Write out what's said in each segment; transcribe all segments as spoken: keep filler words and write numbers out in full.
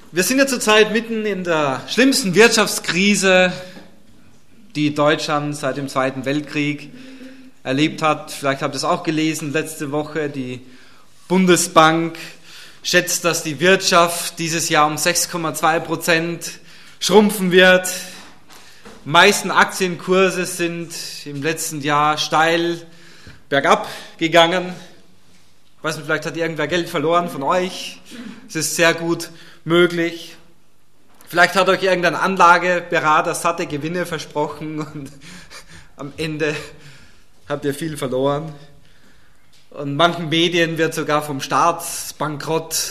Wir sind ja zurzeit mitten in der schlimmsten Wirtschaftskrise, die Deutschland seit dem Zweiten Weltkrieg erlebt hat. Vielleicht habt ihr es auch gelesen letzte Woche. Die Bundesbank schätzt, dass die Wirtschaft dieses Jahr um sechs Komma zwei Prozent schrumpfen wird. Die meisten Aktienkurse sind im letzten Jahr steil bergab gegangen. Ich weiß nicht, vielleicht hat irgendwer Geld verloren von euch. Es ist sehr gut möglich. Vielleicht hat euch irgendein Anlageberater satte Gewinne versprochen und am Ende habt ihr viel verloren. Und manchen Medien wird sogar vom Staatsbankrott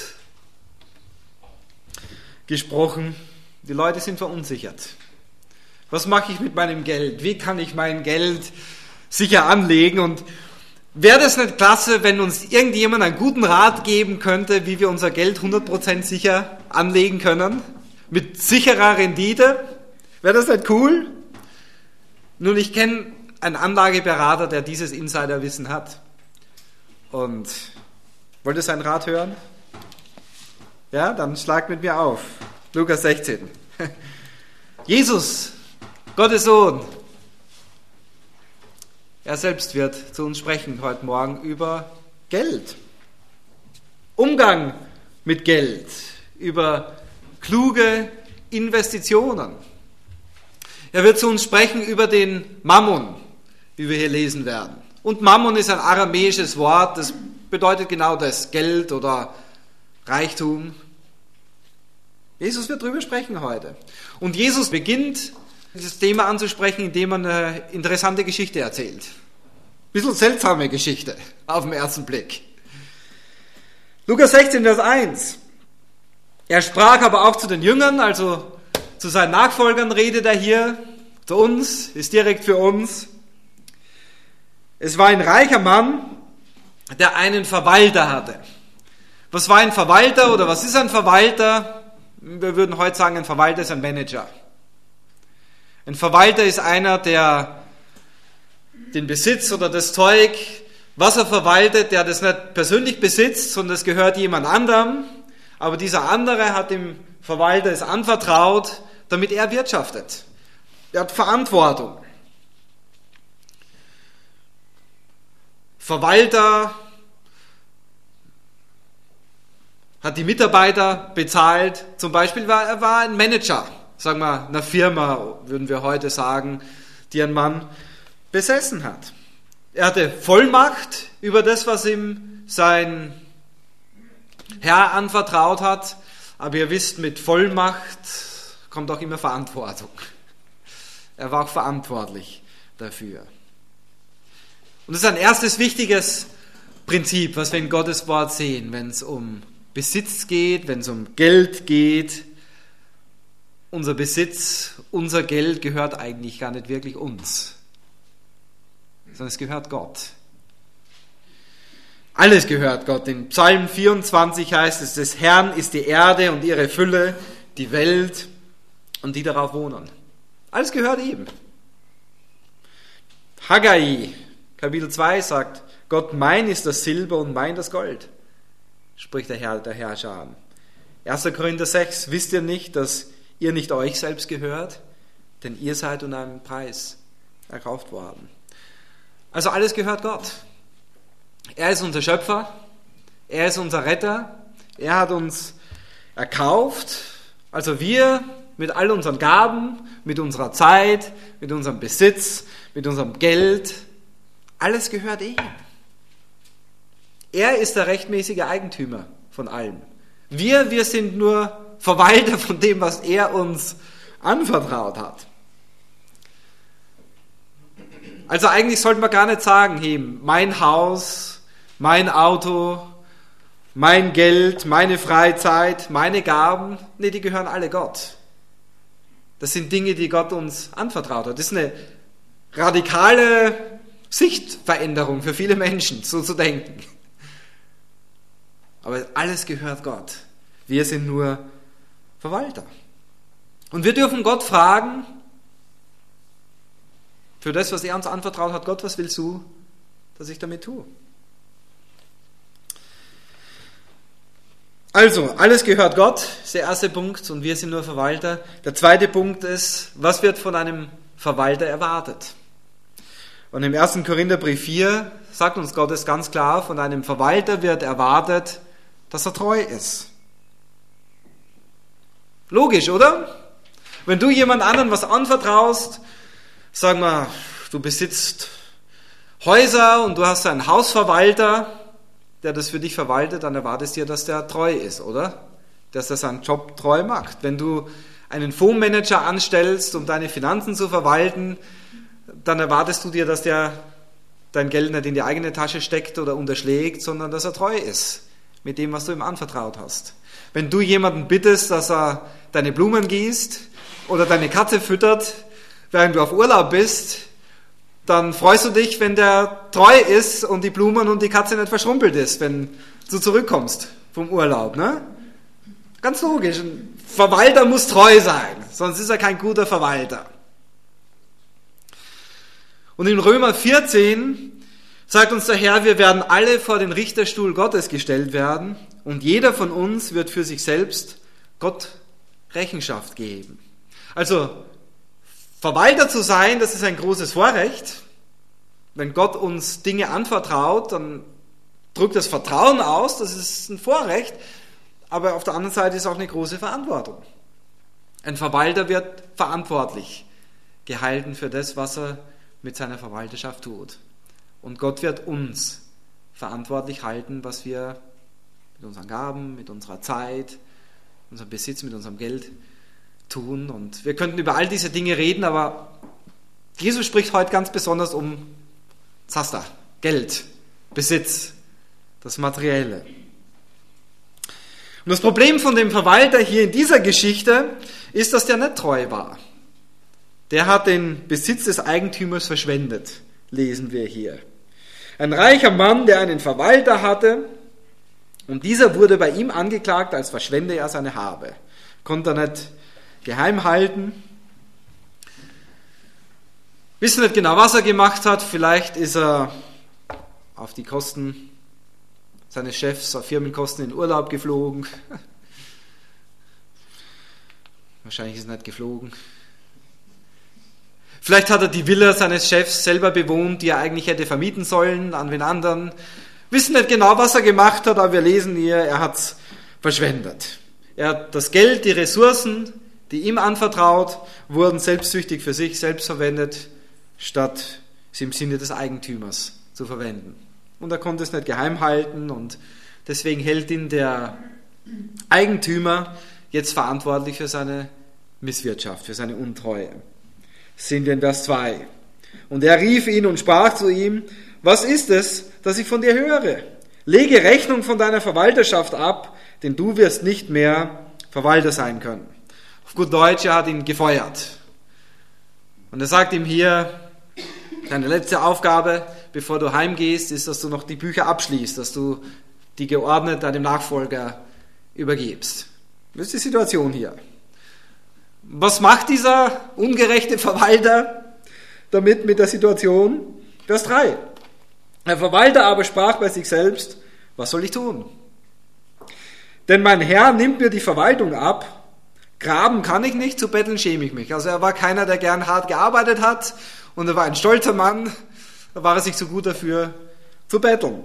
gesprochen. Die Leute sind verunsichert. Was mache ich mit meinem Geld? Wie kann ich mein Geld sicher anlegen? Und wäre das nicht klasse, wenn uns irgendjemand einen guten Rat geben könnte, wie wir unser Geld hundert Prozent sicher anlegen können? Mit sicherer Rendite? Wäre das nicht cool? Nun, ich kenne einen Anlageberater, der dieses Insiderwissen hat. Und wollt ihr seinen Rat hören? Ja, dann schlagt mit mir auf. Lukas sechzehn. Jesus, Gottes Sohn, er selbst wird zu uns sprechen heute Morgen über Geld. Umgang mit Geld, über kluge Investitionen. Er wird zu uns sprechen über den Mammon, wie wir hier lesen werden. Und Mammon ist ein aramäisches Wort, das bedeutet genau das, Geld oder Reichtum. Jesus wird darüber sprechen heute. Und Jesus beginnt, dieses Thema anzusprechen, indem er eine interessante Geschichte erzählt. Ein bisschen seltsame Geschichte auf den ersten Blick. Lukas sechzehn, Vers eins. Er sprach aber auch zu den Jüngern, also zu seinen Nachfolgern redet er hier, zu uns, ist direkt für uns. Es war ein reicher Mann, der einen Verwalter hatte. Was war ein Verwalter oder was ist ein Verwalter? Wir würden heute sagen, ein Verwalter ist ein Manager. Ein Verwalter ist einer, der den Besitz oder das Zeug, was er verwaltet, der das nicht persönlich besitzt, sondern es gehört jemand anderem. Aber dieser andere hat dem Verwalter es anvertraut, damit er wirtschaftet. Er hat Verantwortung. Verwalter hat die Mitarbeiter bezahlt. Zum Beispiel war er war ein Manager, sagen wir einer Firma, würden wir heute sagen, die ein Mann besessen hat. Er hatte Vollmacht über das, was ihm sein Herr anvertraut hat. Aber ihr wisst, mit Vollmacht kommt auch immer Verantwortung. Er war auch verantwortlich dafür. Und das ist ein erstes wichtiges Prinzip, was wir in Gottes Wort sehen, wenn es um Besitz geht, wenn es um Geld geht. Unser Besitz, unser Geld gehört eigentlich gar nicht wirklich uns, sondern es gehört Gott. Alles gehört Gott. In Psalm vierundzwanzig heißt es, des Herrn ist die Erde und ihre Fülle, die Welt und die darauf wohnen. Alles gehört ihm. Haggai, Kapitel zwei sagt, Gott, mein ist das Silber und mein das Gold, spricht der Herr, der Herrscher an. erster Korinther sechs, wisst ihr nicht, dass ihr nicht euch selbst gehört? Denn ihr seid unter einem Preis erkauft worden. Also alles gehört Gott. Er ist unser Schöpfer, er ist unser Retter, er hat uns erkauft, also wir mit all unseren Gaben, mit unserer Zeit, mit unserem Besitz, mit unserem Geld, alles gehört ihm. Er ist der rechtmäßige Eigentümer von allem. Wir, wir sind nur Verwalter von dem, was er uns anvertraut hat. Also eigentlich sollte man gar nicht sagen, hey, mein Haus, mein Auto, mein Geld, meine Freizeit, meine Gaben, nee, die gehören alle Gott. Das sind Dinge, die Gott uns anvertraut hat. Das ist eine radikale Sichtveränderung für viele Menschen, so zu denken. Aber alles gehört Gott. Wir sind nur Verwalter. Und wir dürfen Gott fragen, für das, was er uns anvertraut hat, Gott, was willst du, dass ich damit tue? Also, alles gehört Gott, ist der erste Punkt, und wir sind nur Verwalter. Der zweite Punkt ist, was wird von einem Verwalter erwartet? Und im ersten Korintherbrief vier sagt uns Gott es ganz klar, von einem Verwalter wird erwartet, dass er treu ist. Logisch, oder? Wenn du jemand anderen was anvertraust, sagen wir, du besitzt Häuser und du hast einen Hausverwalter, der das für dich verwaltet, dann erwartest du dir, dass der treu ist, oder? Dass er seinen Job treu macht. Wenn du einen Fondsmanager anstellst, um deine Finanzen zu verwalten, dann erwartest du dir, dass der dein Geld nicht in die eigene Tasche steckt oder unterschlägt, sondern dass er treu ist mit dem, was du ihm anvertraut hast. Wenn du jemanden bittest, dass er deine Blumen gießt oder deine Katze füttert, während du auf Urlaub bist, dann freust du dich, wenn der treu ist und die Blumen und die Katze nicht verschrumpelt ist, wenn du zurückkommst vom Urlaub. Ne? Ganz logisch. Ein Verwalter muss treu sein, sonst ist er kein guter Verwalter. Und in Römer vierzehn sagt uns der Herr, wir werden alle vor den Richterstuhl Gottes gestellt werden und jeder von uns wird für sich selbst Gott Rechenschaft geben. Also Verwalter zu sein, das ist ein großes Vorrecht. Wenn Gott uns Dinge anvertraut, dann drückt das Vertrauen aus, das ist ein Vorrecht, aber auf der anderen Seite ist auch eine große Verantwortung. Ein Verwalter wird verantwortlich gehalten für das, was er mit seiner Verwalterschaft tut. Und Gott wird uns verantwortlich halten, was wir mit unseren Gaben, mit unserer Zeit, unserem Besitz, mit unserem Geld tun. Und wir könnten über all diese Dinge reden, aber Jesus spricht heute ganz besonders um Zaster, Geld, Besitz, das Materielle. Und das Problem von dem Verwalter hier in dieser Geschichte ist, dass der nicht treu war. Der hat den Besitz des Eigentümers verschwendet, lesen wir hier. Ein reicher Mann, der einen Verwalter hatte, und dieser wurde bei ihm angeklagt, als verschwende er seine Habe. Konnte er nicht geheim halten. Wissen nicht genau, was er gemacht hat. Vielleicht ist er auf die Kosten seines Chefs, auf Firmenkosten in Urlaub geflogen. Wahrscheinlich ist er nicht geflogen. Vielleicht hat er die Villa seines Chefs selber bewohnt, die er eigentlich hätte vermieten sollen an wen anderen. Wissen nicht genau, was er gemacht hat, aber wir lesen hier, er hat es verschwendet. Er hat das Geld, die Ressourcen, die ihm anvertraut wurden, selbstsüchtig für sich selbst verwendet, statt sie im Sinne des Eigentümers zu verwenden. Und er konnte es nicht geheim halten und deswegen hält ihn der Eigentümer jetzt verantwortlich für seine Misswirtschaft, für seine Untreue. Sind wir in Vers zwei. Und er rief ihn und sprach zu ihm, was ist es, das ich von dir höre? Lege Rechnung von deiner Verwalterschaft ab, denn du wirst nicht mehr Verwalter sein können. Auf gut Deutsch, er hat ihn gefeuert. Und er sagt ihm hier, deine letzte Aufgabe, bevor du heimgehst, ist, dass du noch die Bücher abschließt, dass du die geordnet deinem Nachfolger übergibst. Das ist die Situation hier. Was macht dieser ungerechte Verwalter damit mit der Situation? Vers drei. Der Verwalter aber sprach bei sich selbst, was soll ich tun? Denn mein Herr nimmt mir die Verwaltung ab, graben kann ich nicht, zu betteln schäme ich mich. Also er war keiner, der gern hart gearbeitet hat und er war ein stolzer Mann, da war er sich so gut dafür zu betteln.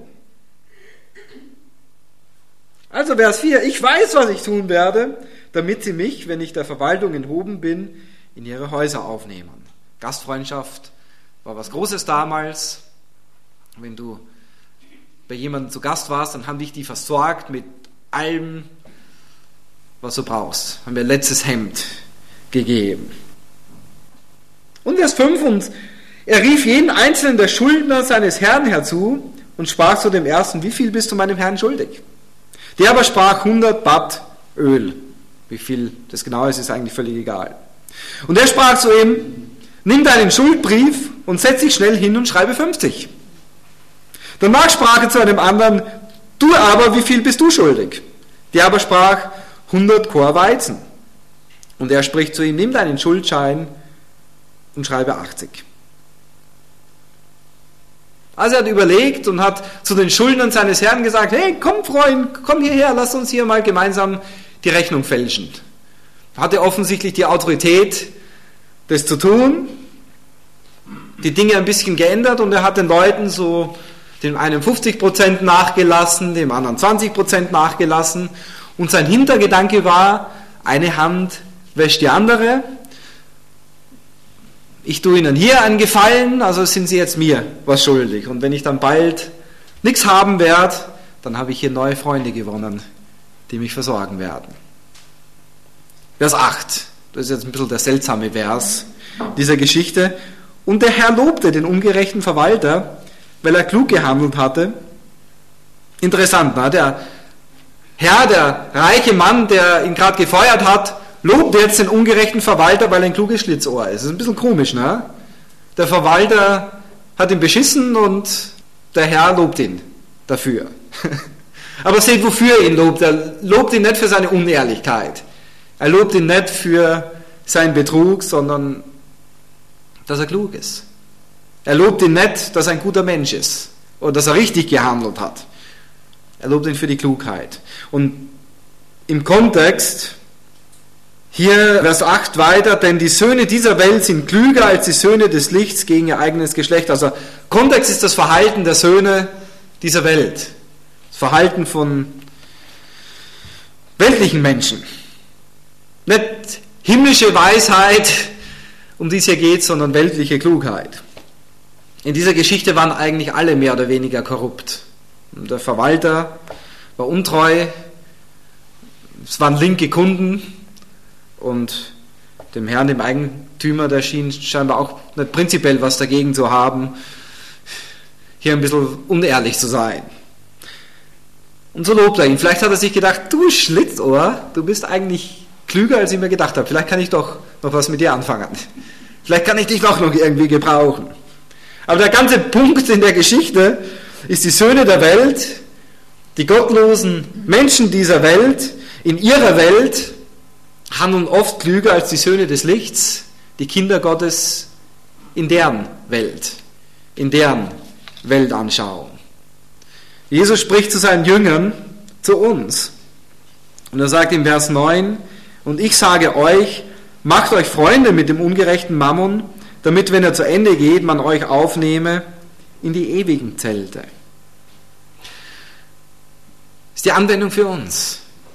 Also Vers vier, ich weiß, was ich tun werde, damit sie mich, wenn ich der Verwaltung enthoben bin, in ihre Häuser aufnehmen. Gastfreundschaft war was Großes damals. Wenn du bei jemandem zu Gast warst, dann haben dich die versorgt mit allem, was du brauchst. Haben wir letztes Hemd gegeben. Und Vers fünf, und er rief jeden einzelnen der Schuldner seines Herrn herzu und sprach zu dem ersten, wie viel bist du meinem Herrn schuldig? Der aber sprach hundert Bath Öl. Wie viel das genau ist, ist eigentlich völlig egal. Und er sprach zu ihm, nimm deinen Schuldbrief und setz dich schnell hin und schreibe fünfzig. Danach sprach er zu einem anderen, du aber, wie viel bist du schuldig? Der aber sprach, hundert Kor Weizen. Und er spricht zu ihm, nimm deinen Schuldschein und schreibe achtzig. Also er hat überlegt und hat zu den Schuldnern seines Herrn gesagt, hey, komm Freund, komm hierher, lass uns hier mal gemeinsam die Rechnung fälschen. Er hatte offensichtlich die Autorität, das zu tun, die Dinge ein bisschen geändert und er hat den Leuten so dem einen fünfzig Prozent nachgelassen, dem anderen zwanzig Prozent nachgelassen und sein Hintergedanke war, eine Hand wäscht die andere. Ich tue ihnen hier einen Gefallen, also sind sie jetzt mir was schuldig. Und wenn ich dann bald nichts haben werde, dann habe ich hier neue Freunde gewonnen, die mich versorgen werden. Vers acht, das ist jetzt ein bisschen der seltsame Vers dieser Geschichte. Und der Herr lobte den ungerechten Verwalter, weil er klug gehandelt hatte. Interessant, ne? Der Herr, der reiche Mann, der ihn gerade gefeuert hat, lobt jetzt den ungerechten Verwalter, weil er ein kluges Schlitzohr ist. Das ist ein bisschen komisch, ne? Der Verwalter hat ihn beschissen und der Herr lobt ihn dafür. Aber seht, wofür er ihn lobt. Er lobt ihn nicht für seine Unehrlichkeit. Er lobt ihn nicht für seinen Betrug, sondern dass er klug ist. Er lobt ihn nicht, dass er ein guter Mensch ist oder dass er richtig gehandelt hat. Er lobt ihn für die Klugheit. Und im Kontext hier Vers acht weiter, denn die Söhne dieser Welt sind klüger als die Söhne des Lichts gegen ihr eigenes Geschlecht. Also Kontext ist das Verhalten der Söhne dieser Welt. Das Verhalten von weltlichen Menschen. Nicht himmlische Weisheit, um die es hier geht, sondern weltliche Klugheit. In dieser Geschichte waren eigentlich alle mehr oder weniger korrupt. Der Verwalter war untreu, es waren linke Kunden und dem Herrn, dem Eigentümer, der schien scheinbar auch nicht prinzipiell was dagegen zu haben, hier ein bisschen unehrlich zu sein. Und so lobt er ihn. Vielleicht hat er sich gedacht, du Schlitzohr, du bist eigentlich klüger, als ich mir gedacht habe. Vielleicht kann ich doch noch was mit dir anfangen. Vielleicht kann ich dich doch noch irgendwie gebrauchen. Aber der ganze Punkt in der Geschichte ist, die Söhne der Welt, die gottlosen Menschen dieser Welt, in ihrer Welt handeln oft klüger als die Söhne des Lichts, die Kinder Gottes in deren Welt, in deren Weltanschauung. Jesus spricht zu seinen Jüngern, zu uns. Und er sagt im Vers neun, und ich sage euch, macht euch Freunde mit dem ungerechten Mammon, damit, wenn er zu Ende geht, man euch aufnehme in die ewigen Zelte. Das ist die Anwendung für uns.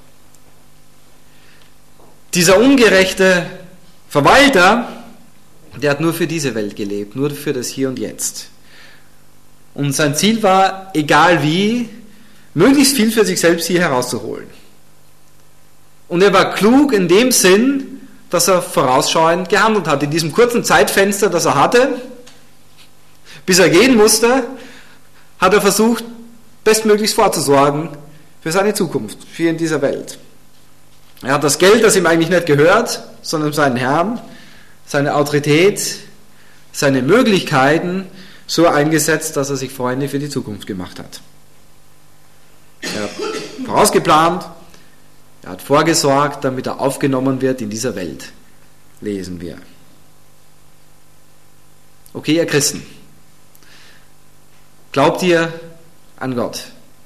Dieser ungerechte Verwalter, der hat nur für diese Welt gelebt, nur für das Hier und Jetzt. Und sein Ziel war, egal wie, möglichst viel für sich selbst hier herauszuholen. Und er war klug in dem Sinn, dass er vorausschauend gehandelt hat. In diesem kurzen Zeitfenster, das er hatte, bis er gehen musste, hat er versucht, bestmöglichst vorzusorgen für seine Zukunft, für in dieser Welt. Er hat das Geld, das ihm eigentlich nicht gehört, sondern seinen Herrn, seine Autorität, seine Möglichkeiten so eingesetzt, dass er sich Freunde für die Zukunft gemacht hat. Er hat vorausgeplant, er hat vorgesorgt, damit er aufgenommen wird in dieser Welt, lesen wir. Okay, ihr Christen, glaubt ihr an Gott?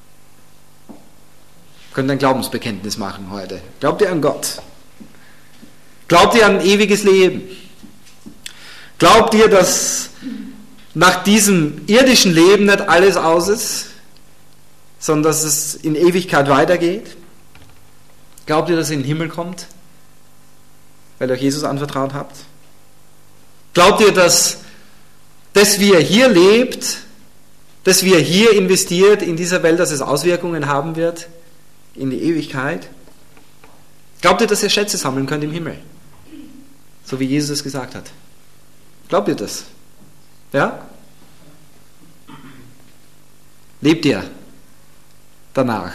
Ihr könnt ein Glaubensbekenntnis machen heute. Glaubt ihr an Gott? Glaubt ihr an ewiges Leben? Glaubt ihr, dass nach diesem irdischen Leben nicht alles aus ist, sondern dass es in Ewigkeit weitergeht? Glaubt ihr, dass ihr in den Himmel kommt, weil ihr euch Jesus anvertraut habt? Glaubt ihr, dass das, wie ihr hier lebt, das, wie ihr hier investiert in dieser Welt, dass es Auswirkungen haben wird in die Ewigkeit? Glaubt ihr, dass ihr Schätze sammeln könnt im Himmel? So wie Jesus es gesagt hat. Glaubt ihr das? Ja? Lebt ihr danach?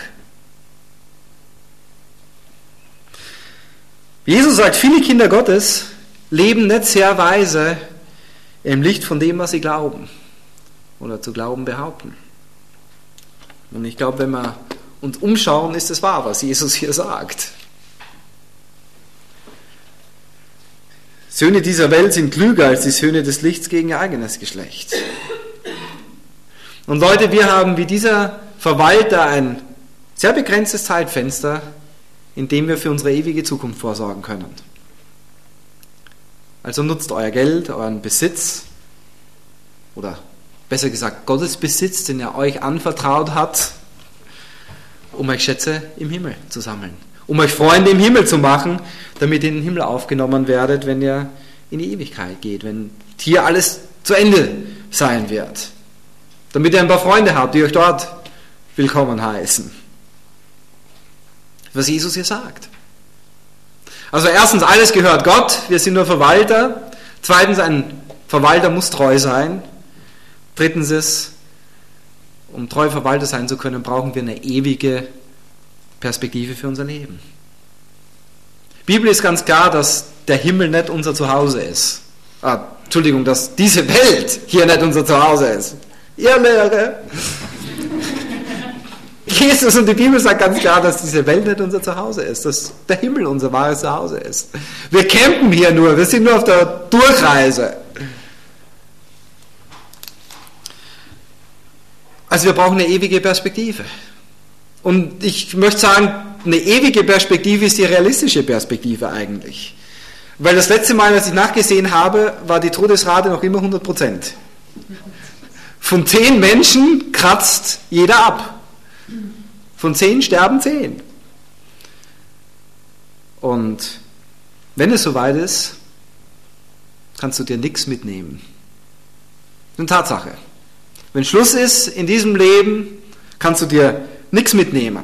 Jesus sagt, viele Kinder Gottes leben nicht sehr weise im Licht von dem, was sie glauben oder zu glauben behaupten. Und ich glaube, wenn wir uns umschauen, ist es wahr, was Jesus hier sagt. Söhne dieser Welt sind klüger als die Söhne des Lichts gegen ihr eigenes Geschlecht. Und Leute, wir haben wie dieser Verwalter ein sehr begrenztes Zeitfenster, in dem wir für unsere ewige Zukunft vorsorgen können. Also nutzt euer Geld, euren Besitz, oder besser gesagt Gottes Besitz, den er euch anvertraut hat, um euch Schätze im Himmel zu sammeln. Um euch Freunde im Himmel zu machen, damit ihr in den Himmel aufgenommen werdet, wenn ihr in die Ewigkeit geht, wenn hier alles zu Ende sein wird. Damit ihr ein paar Freunde habt, die euch dort willkommen heißen. Was Jesus hier sagt. Also erstens, alles gehört Gott, wir sind nur Verwalter. Zweitens, ein Verwalter muss treu sein. Drittens ist, um treu Verwalter sein zu können, brauchen wir eine ewige Perspektive für unser Leben. Die Bibel ist ganz klar, dass der Himmel nicht unser Zuhause ist. Ah, Entschuldigung, dass diese Welt hier nicht unser Zuhause ist. Ihr Lehre. Jesus und die Bibel sagt ganz klar, dass diese Welt nicht unser Zuhause ist, dass der Himmel unser wahres Zuhause ist. Wir campen hier nur, wir sind nur auf der Durchreise. Also wir brauchen eine ewige Perspektive. Und ich möchte sagen, eine ewige Perspektive ist die realistische Perspektive eigentlich. Weil das letzte Mal, als ich nachgesehen habe, war die Todesrate noch immer hundert Prozent. Von zehn Menschen kratzt jeder ab. Von zehn sterben zehn. Und wenn es soweit ist, kannst du dir nichts mitnehmen. Eine Tatsache. Wenn Schluss ist in diesem Leben, kannst du dir nichts mitnehmen.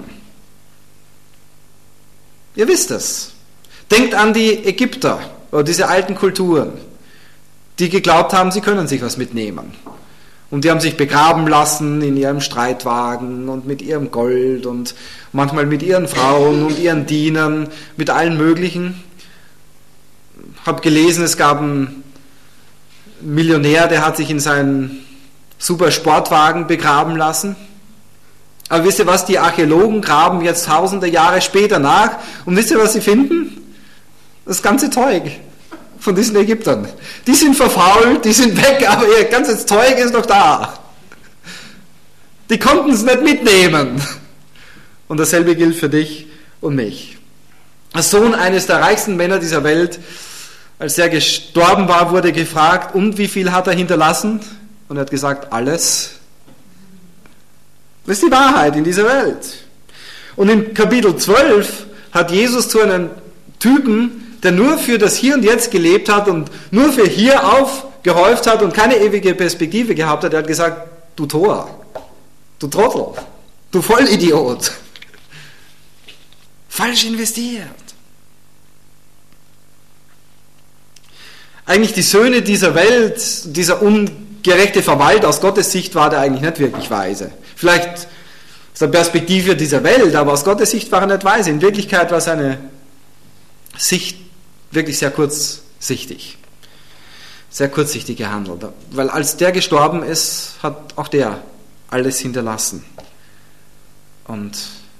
Ihr wisst es. Denkt an die Ägypter oder diese alten Kulturen, die geglaubt haben, sie können sich was mitnehmen. Und die haben sich begraben lassen in ihrem Streitwagen und mit ihrem Gold und manchmal mit ihren Frauen und ihren Dienern, mit allen möglichen. Ich habe gelesen, es gab einen Millionär, der hat sich in seinen super Sportwagen begraben lassen. Aber wisst ihr was, die Archäologen graben jetzt tausende Jahre später nach und wisst ihr, was sie finden? Das ganze Zeug von diesen Ägyptern. Die sind verfault, die sind weg, aber ihr ganzes Zeug ist noch da. Die konnten es nicht mitnehmen. Und dasselbe gilt für dich und mich. Als Sohn eines der reichsten Männer dieser Welt, als er gestorben war, wurde gefragt, und wie viel hat er hinterlassen? Und er hat gesagt, alles. Das ist die Wahrheit in dieser Welt. Und in Kapitel zwölf hat Jesus zu einem Typen, der nur für das Hier und Jetzt gelebt hat und nur für hier aufgehäuft hat und keine ewige Perspektive gehabt hat, er hat gesagt, du Tor, du Trottel, du Vollidiot, falsch investiert. Eigentlich die Söhne dieser Welt, dieser ungerechte Verwalter aus Gottes Sicht war der eigentlich nicht wirklich weise. Vielleicht aus der Perspektive dieser Welt, aber aus Gottes Sicht war er nicht weise. In Wirklichkeit war seine Sicht wirklich sehr kurzsichtig. Sehr kurzsichtig gehandelt. Weil als der gestorben ist, hat auch der alles hinterlassen. Und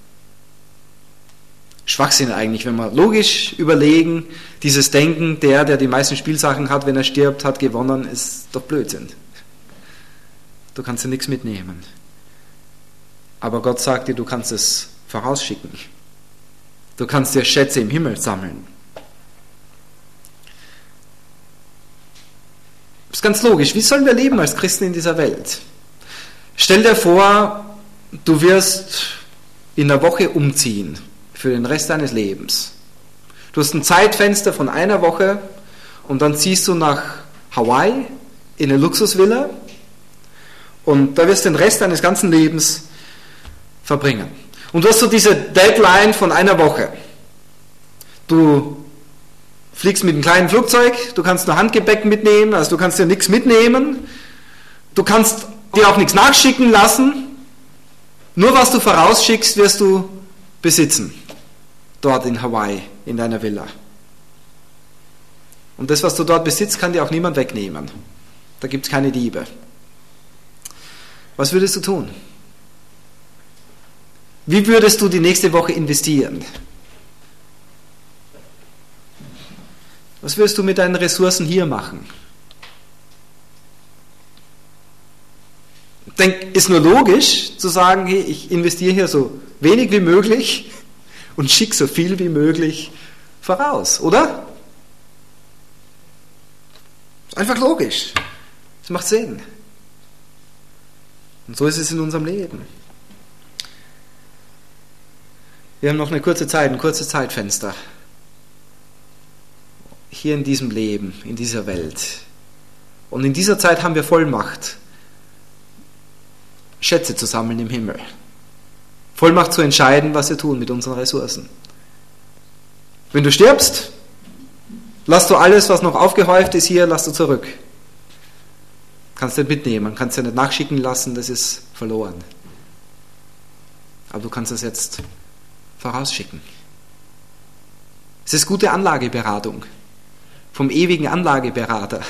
Schwachsinn eigentlich, wenn wir logisch überlegen, dieses Denken, der, der die meisten Spielsachen hat, wenn er stirbt, hat gewonnen, ist doch Blödsinn. Du kannst dir nichts mitnehmen. Aber Gott sagt dir, du kannst es vorausschicken. Du kannst dir Schätze im Himmel sammeln. Das ist ganz logisch. Wie sollen wir leben als Christen in dieser Welt? Stell dir vor, du wirst in einer Woche umziehen für den Rest deines Lebens. Du hast ein Zeitfenster von einer Woche und dann ziehst du nach Hawaii in eine Luxusvilla und da wirst du den Rest deines ganzen Lebens verbringen. Und du hast so diese Deadline von einer Woche. Du fliegst mit einem kleinen Flugzeug, du kannst nur Handgepäck mitnehmen, also du kannst dir nichts mitnehmen, du kannst dir auch nichts nachschicken lassen, nur was du vorausschickst, wirst du besitzen, dort in Hawaii, in deiner Villa. Und das, was du dort besitzt, kann dir auch niemand wegnehmen. Da gibt es keine Diebe. Was würdest du tun? Wie würdest du die nächste Woche investieren? Was wirst du mit deinen Ressourcen hier machen? Denk ist nur logisch zu sagen, hey, ich investiere hier so wenig wie möglich und schicke so viel wie möglich voraus, oder? Einfach logisch. Das macht Sinn. Und so ist es in unserem Leben. Wir haben noch eine kurze Zeit, ein kurzes Zeitfenster. Hier in diesem Leben, in dieser Welt. Und in dieser Zeit haben wir Vollmacht, Schätze zu sammeln im Himmel. Vollmacht zu entscheiden, was wir tun mit unseren Ressourcen. Wenn du stirbst, lass du alles, was noch aufgehäuft ist hier, lass du zurück. Kannst du nicht mitnehmen, kannst du nicht nachschicken lassen, das ist verloren. Aber du kannst es jetzt vorausschicken. Es ist gute Anlageberatung vom ewigen Anlageberater.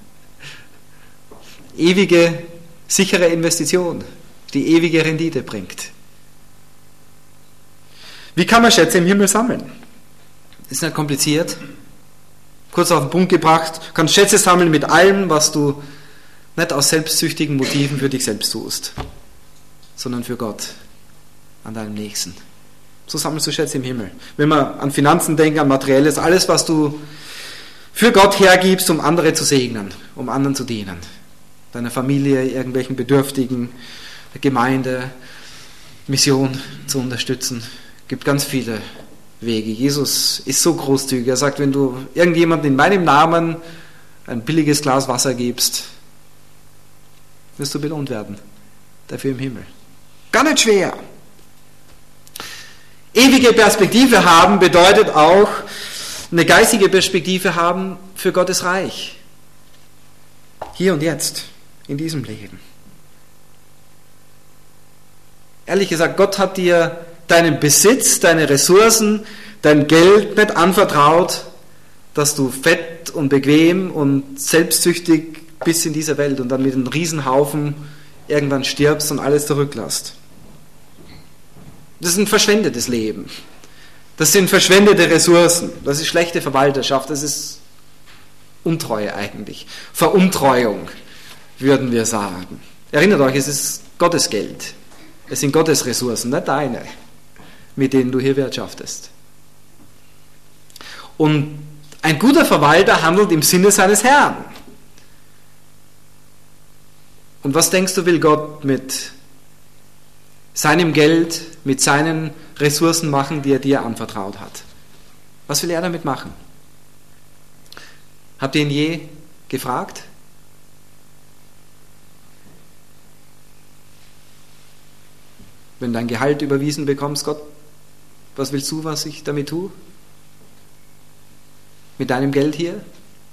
Ewige, sichere Investition, die ewige Rendite bringt. Wie kann man Schätze im Himmel sammeln? Ist nicht kompliziert. Kurz auf den Punkt gebracht, du kannst Schätze sammeln mit allem, was du nicht aus selbstsüchtigen Motiven für dich selbst tust, sondern für Gott, an deinem Nächsten. So sammelst du Schätze im Himmel. Wenn wir an Finanzen denken, an Materielles, alles, was du für Gott hergibst, um andere zu segnen, um anderen zu dienen. Deiner Familie, irgendwelchen Bedürftigen, der Gemeinde, Mission zu unterstützen. Es gibt ganz viele Wege. Jesus ist so großzügig. Er sagt, wenn du irgendjemandem in meinem Namen ein billiges Glas Wasser gibst, wirst du belohnt werden. Dafür im Himmel. Gar nicht schwer. Ewige Perspektive haben bedeutet auch eine geistige Perspektive haben für Gottes Reich. Hier und jetzt, in diesem Leben. Ehrlich gesagt, Gott hat dir deinen Besitz, deine Ressourcen, dein Geld nicht anvertraut, dass du fett und bequem und selbstsüchtig bist in dieser Welt und dann mit einem Riesenhaufen irgendwann stirbst und alles zurücklässt. Das ist ein verschwendetes Leben. Das sind verschwendete Ressourcen. Das ist schlechte Verwalterschaft. Das ist Untreue eigentlich. Veruntreuung, würden wir sagen. Erinnert euch, es ist Gottes Geld. Es sind Gottes Ressourcen, nicht deine, mit denen du hier wirtschaftest. Und ein guter Verwalter handelt im Sinne seines Herrn. Und was denkst du, will Gott mit seinem Geld, mit seinen Ressourcen machen, die er dir anvertraut hat? Was will er damit machen? Habt ihr ihn je gefragt? Wenn du dein Gehalt überwiesen bekommst, Gott, was willst du, was ich damit tue? Mit deinem Geld hier?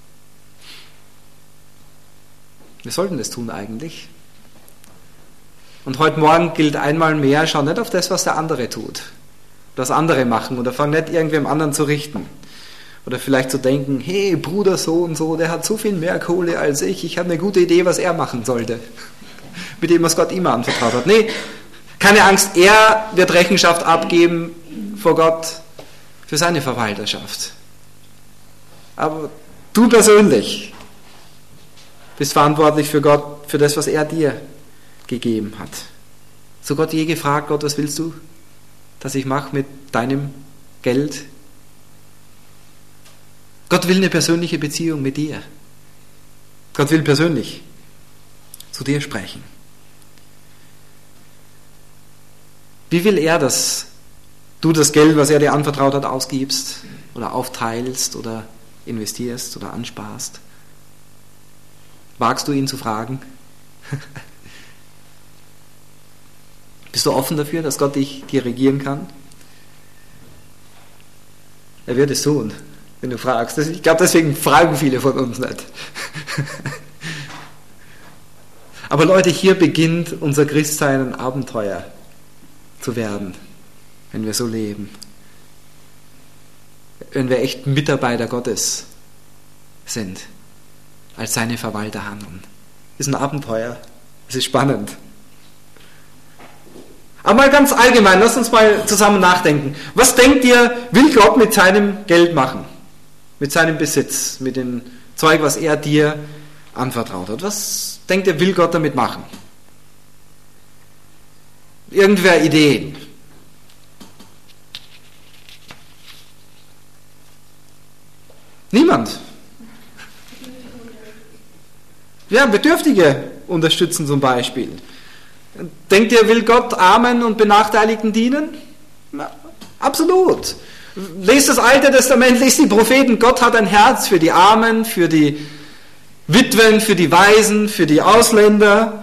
Wir sollten das tun eigentlich. Und heute Morgen gilt einmal mehr, schau nicht auf das, was der andere tut, was andere machen, oder fang nicht irgendwem anderen zu richten. Oder vielleicht zu denken, hey, Bruder so und so, der hat so viel mehr Kohle als ich, ich habe eine gute Idee, was er machen sollte, mit dem, was Gott ihm anvertraut hat. Nee, keine Angst, er wird Rechenschaft abgeben vor Gott für seine Verwalterschaft. Aber du persönlich bist verantwortlich für Gott, für das, was er dir gegeben hat. So Gott je gefragt, Gott, was willst du, dass ich mache mit deinem Geld? Gott will eine persönliche Beziehung mit dir. Gott will persönlich zu dir sprechen. Wie will er, dass du das Geld, was er dir anvertraut hat, ausgibst oder aufteilst oder investierst oder ansparst? Wagst du ihn zu fragen? Bist du offen dafür, dass Gott dich dirigieren kann? Er wird es tun, wenn du fragst. Ich glaube, deswegen fragen viele von uns nicht. Aber Leute, hier beginnt unser Christsein ein Abenteuer zu werden, wenn wir so leben. Wenn wir echt Mitarbeiter Gottes sind, als seine Verwalter handeln. Das ist ein Abenteuer. Es ist spannend. Aber mal ganz allgemein, lasst uns mal zusammen nachdenken. Was denkt ihr, will Gott mit seinem Geld machen? Mit seinem Besitz, mit dem Zeug, was er dir anvertraut hat? Was denkt ihr, will Gott damit machen? irgendwer Ideen? Niemand. Ja, Bedürftige unterstützen zum Beispiel. Denkt ihr, will Gott Armen und Benachteiligten dienen? Na, absolut. Lest das Alte Testament, lest die Propheten. Gott hat ein Herz für die Armen, für die Witwen, für die Waisen, für die Ausländer.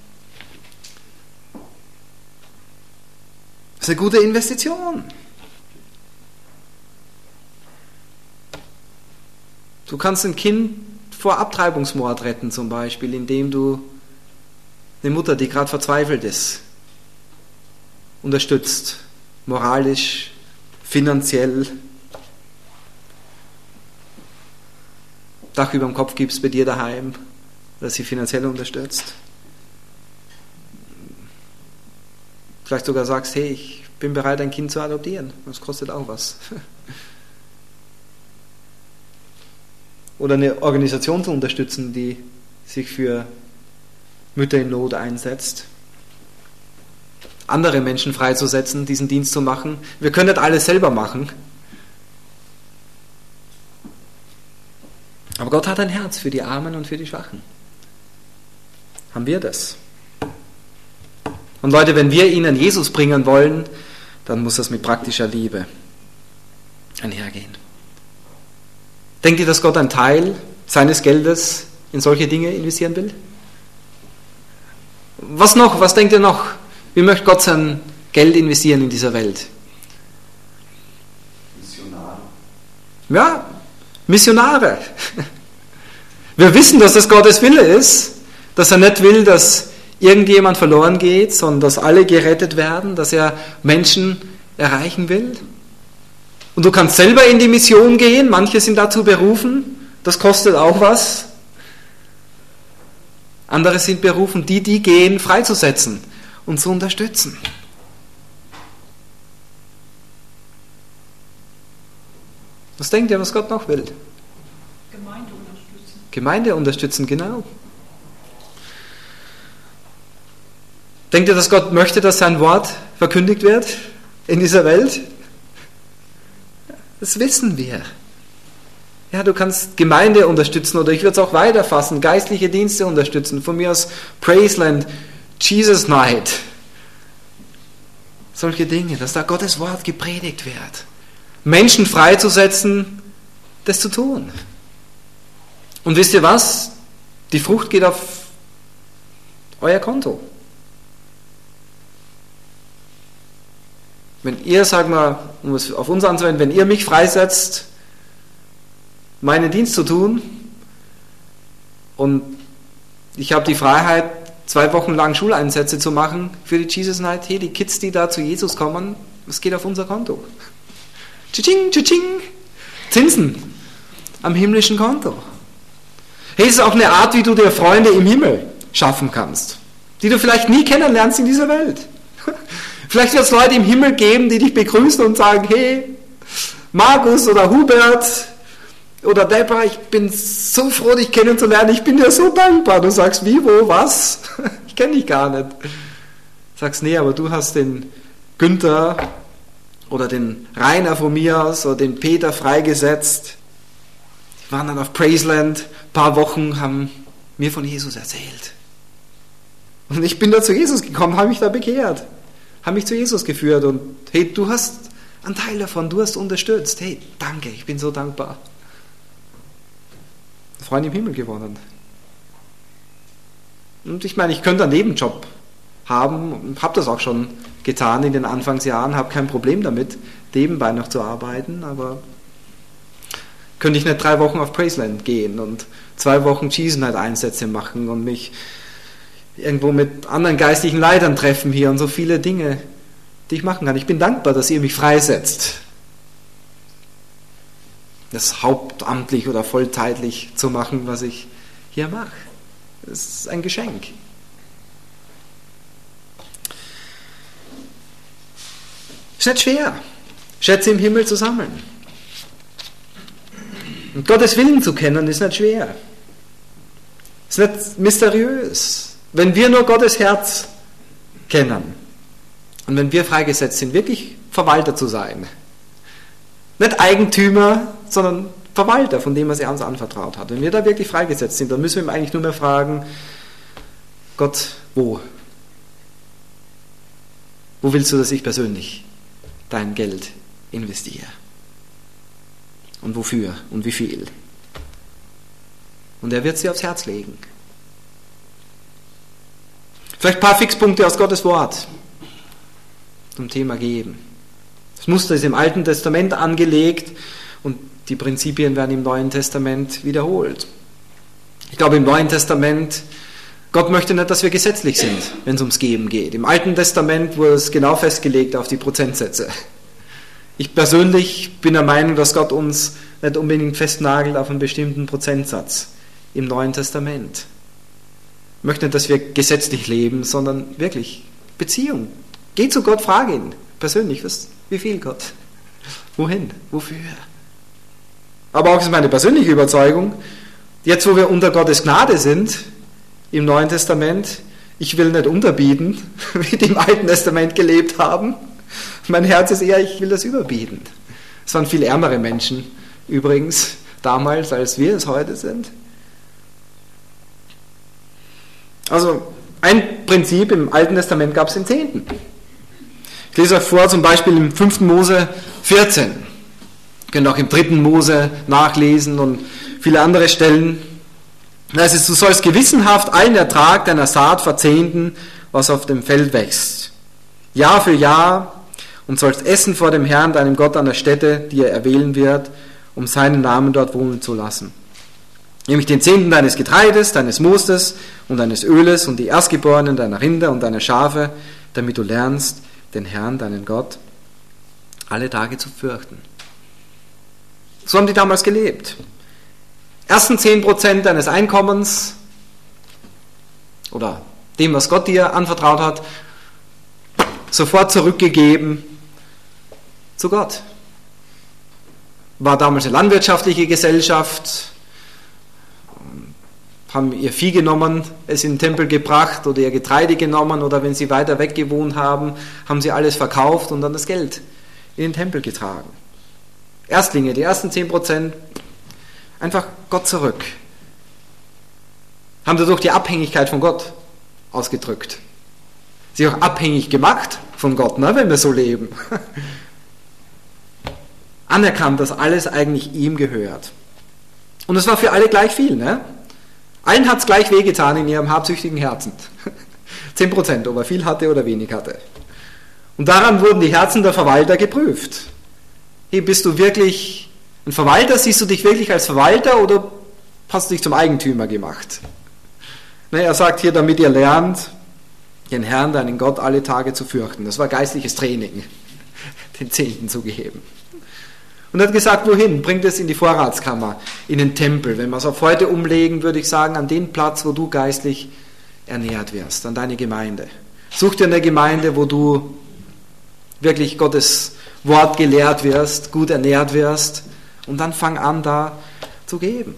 Das ist eine gute Investition. Du kannst ein Kind vor Abtreibungsmord retten zum Beispiel, indem du eine Mutter, die gerade verzweifelt ist, unterstützt, moralisch, finanziell, Dach über dem Kopf gibst bei dir daheim, dass sie finanziell unterstützt. Vielleicht sogar sagst, hey, ich bin bereit, ein Kind zu adoptieren. Das kostet auch was. Oder eine Organisation zu unterstützen, die sich für Mütter in Not einsetzt. Andere Menschen freizusetzen, diesen Dienst zu machen. Wir können nicht alles selber machen. Aber Gott hat ein Herz für die Armen und für die Schwachen. Haben wir das? Und Leute, wenn wir ihnen Jesus bringen wollen, dann muss das mit praktischer Liebe einhergehen. Denkt ihr, dass Gott einen Teil seines Geldes in solche Dinge investieren will? Was noch? Was denkt ihr noch? Wie möchte Gott sein Geld investieren in dieser Welt? Missionare. Ja, Missionare. Wir wissen, dass das Gottes Wille ist, dass er nicht will, dass irgendjemand verloren geht, sondern dass alle gerettet werden, dass er Menschen erreichen will. Und du kannst selber in die Mission gehen, manche sind dazu berufen, das kostet auch was. Andere sind berufen, die, die gehen, freizusetzen und zu unterstützen. Was denkt ihr, was Gott noch will? Gemeinde unterstützen. Gemeinde unterstützen, genau. Denkt ihr, dass Gott möchte, dass sein Wort verkündigt wird in dieser Welt? Das wissen wir. Ja, du kannst Gemeinde unterstützen oder ich würde es auch weiterfassen, geistliche Dienste unterstützen. Von mir aus Praiseland, Jesus Night. Solche Dinge, dass da Gottes Wort gepredigt wird. Menschen freizusetzen, das zu tun. Und wisst ihr was? Die Frucht geht auf euer Konto. Wenn ihr, sagen wir, um es auf uns anzuwenden, wenn ihr mich freisetzt, meinen Dienst zu tun und ich habe die Freiheit, zwei Wochen lang Schuleinsätze zu machen für die Jesus Night, hey, die Kids, die da zu Jesus kommen, es geht auf unser Konto. Tsching, tsching, Zinsen am himmlischen Konto. Hey, es ist auch eine Art, wie du dir Freunde im Himmel schaffen kannst, die du vielleicht nie kennenlernst in dieser Welt. Vielleicht wird es Leute im Himmel geben, die dich begrüßen und sagen, hey, Markus oder Hubert oder Deborah, ich bin so froh, dich kennenzulernen, ich bin dir so dankbar. Du sagst, wie, wo, was? Ich kenne dich gar nicht. Du sagst, nee, aber du hast den Günther oder den Rainer von mir aus oder den Peter freigesetzt. Die waren dann auf Praiseland, ein paar Wochen, haben mir von Jesus erzählt. Und ich bin da zu Jesus gekommen, habe mich da bekehrt. Haben mich zu Jesus geführt und hey, du hast einen Teil davon, du hast unterstützt. Hey, danke, ich bin so dankbar. Freunde im Himmel gewonnen. Und ich meine, ich könnte einen Nebenjob haben und habe das auch schon getan in den Anfangsjahren, habe kein Problem damit, nebenbei noch zu arbeiten, aber könnte ich nicht drei Wochen auf Praiseland gehen und zwei Wochen Jesus Night Einsätze machen und mich irgendwo mit anderen geistlichen Leitern treffen hier und so viele Dinge, die ich machen kann. Ich bin dankbar, dass ihr mich freisetzt, das hauptamtlich oder vollzeitlich zu machen, was ich hier mache. Das ist ein Geschenk. Ist nicht schwer, Schätze im Himmel zu sammeln. Und Gottes Willen zu kennen, ist nicht schwer. Ist nicht mysteriös. Wenn wir nur Gottes Herz kennen, Und wenn wir freigesetzt sind, wirklich Verwalter zu sein. Nicht Eigentümer, sondern Verwalter, von dem, was er uns anvertraut hat. Wenn wir da wirklich freigesetzt sind, dann müssen wir ihm eigentlich nur mehr fragen, Gott, wo? Wo willst du, dass ich persönlich dein Geld investiere? Und wofür und wie viel? Und er wird sie aufs Herz legen. Vielleicht ein paar Fixpunkte aus Gottes Wort zum Thema Geben. Das Muster ist im Alten Testament angelegt und die Prinzipien werden im Neuen Testament wiederholt. Ich glaube, im Neuen Testament, Gott möchte nicht, dass wir gesetzlich sind, wenn es ums Geben geht. Im Alten Testament wurde es genau festgelegt auf die Prozentsätze. Ich persönlich bin der Meinung, dass Gott uns nicht unbedingt festnagelt auf einen bestimmten Prozentsatz im Neuen Testament. Ich möchte nicht, dass wir gesetzlich leben, sondern wirklich Beziehung. Geh zu Gott, frage ihn persönlich, was, wie viel Gott? Wohin? Wofür? Aber auch ist meine persönliche Überzeugung, jetzt wo wir unter Gottes Gnade sind, im Neuen Testament, ich will nicht unterbieten, wie die im Alten Testament gelebt haben. Mein Herz ist eher, ich will das überbieten. Es waren viel ärmere Menschen übrigens damals, als wir es heute sind. Also ein Prinzip im Alten Testament gab es den Zehnten. Ich lese euch vor, zum Beispiel im fünften Mose vierzehn. Ihr könnt auch im dritten Mose nachlesen und viele andere Stellen. Da heißt es, du sollst gewissenhaft allen Ertrag deiner Saat verzehnten, was auf dem Feld wächst. Jahr für Jahr, und sollst essen vor dem Herrn, deinem Gott, an der Stätte, die er erwählen wird, um seinen Namen dort wohnen zu lassen. Nämlich den Zehnten deines Getreides, deines Mostes und deines Öles und die Erstgeborenen deiner Rinder und deiner Schafe, damit du lernst, den Herrn, deinen Gott, alle Tage zu fürchten. So haben die damals gelebt. Ersten zehn Prozent deines Einkommens oder dem, was Gott dir anvertraut hat, sofort zurückgegeben zu Gott. War damals eine landwirtschaftliche Gesellschaft, haben ihr Vieh genommen, es in den Tempel gebracht oder ihr Getreide genommen oder wenn sie weiter weg gewohnt haben, haben sie alles verkauft und dann das Geld in den Tempel getragen. Erstlinge, die ersten zehn Prozent, einfach Gott zurück. Haben dadurch die Abhängigkeit von Gott ausgedrückt. Sie auch abhängig gemacht von Gott, ne, wenn wir so leben. Anerkannt, dass alles eigentlich ihm gehört. Und es war für alle gleich viel, ne? Allen hat es gleich wehgetan in ihrem habsüchtigen Herzen. Zehn Prozent, ob er viel hatte oder wenig hatte. Und daran wurden die Herzen der Verwalter geprüft. Hey, bist du wirklich ein Verwalter? Siehst du dich wirklich als Verwalter oder hast du dich zum Eigentümer gemacht? Ne, er sagt hier, damit ihr lernt, den Herrn, deinen Gott, alle Tage zu fürchten. Das war geistliches Training, den Zehnten zu geben. Und er hat gesagt, wohin? Bringt es in die Vorratskammer, in den Tempel. Wenn wir es auf heute umlegen, würde ich sagen, an den Platz, wo du geistlich ernährt wirst, an deine Gemeinde. Such dir eine Gemeinde, wo du wirklich Gottes Wort gelehrt wirst, gut ernährt wirst und dann fang an, da zu geben.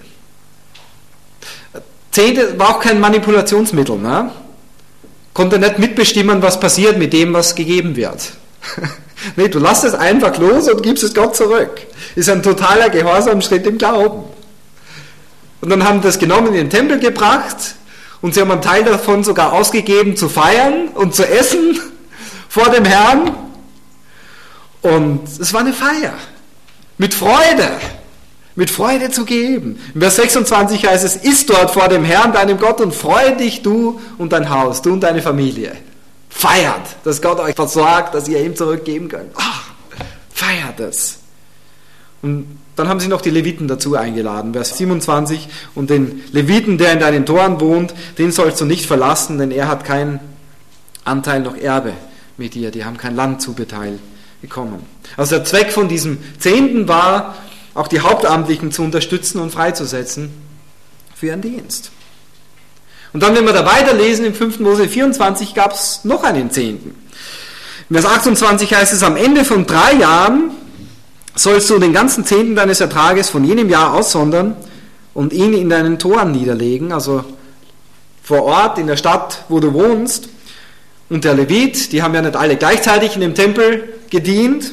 Zehnte war auch kein Manipulationsmittel, ne? Konnte nicht mitbestimmen, was passiert mit dem, was gegeben wird. Nee, du lässt es einfach los und gibst es Gott zurück. Ist ein totaler Gehorsamschritt im Glauben. Und dann haben das genommen in den Tempel gebracht und sie haben einen Teil davon sogar ausgegeben zu feiern und zu essen vor dem Herrn. Und es war eine Feier. Mit Freude. Mit Freude zu geben. In Vers sechsundzwanzig heißt es, iss dort vor dem Herrn, deinem Gott, und freue dich, du und dein Haus, du und deine Familie. Feiert, dass Gott euch versorgt, dass ihr ihm zurückgeben könnt. Oh, feiert es. Und dann haben sie noch die Leviten dazu eingeladen. Vers siebenundzwanzig, und den Leviten, der in deinen Toren wohnt, den sollst du nicht verlassen, denn er hat keinen Anteil noch Erbe mit dir. Die haben kein Land zugeteilt bekommen. Also der Zweck von diesem Zehnten war, auch die Hauptamtlichen zu unterstützen und freizusetzen für ihren Dienst. Und dann, wenn wir da weiterlesen, im fünften Mose vierundzwanzig gab es noch einen Zehnten. In Vers achtundzwanzig heißt es, am Ende von drei Jahren sollst du den ganzen Zehnten deines Ertrages von jenem Jahr aussondern und ihn in deinen Toren niederlegen, also vor Ort, in der Stadt, wo du wohnst, und der Levit, die haben ja nicht alle gleichzeitig in dem Tempel gedient.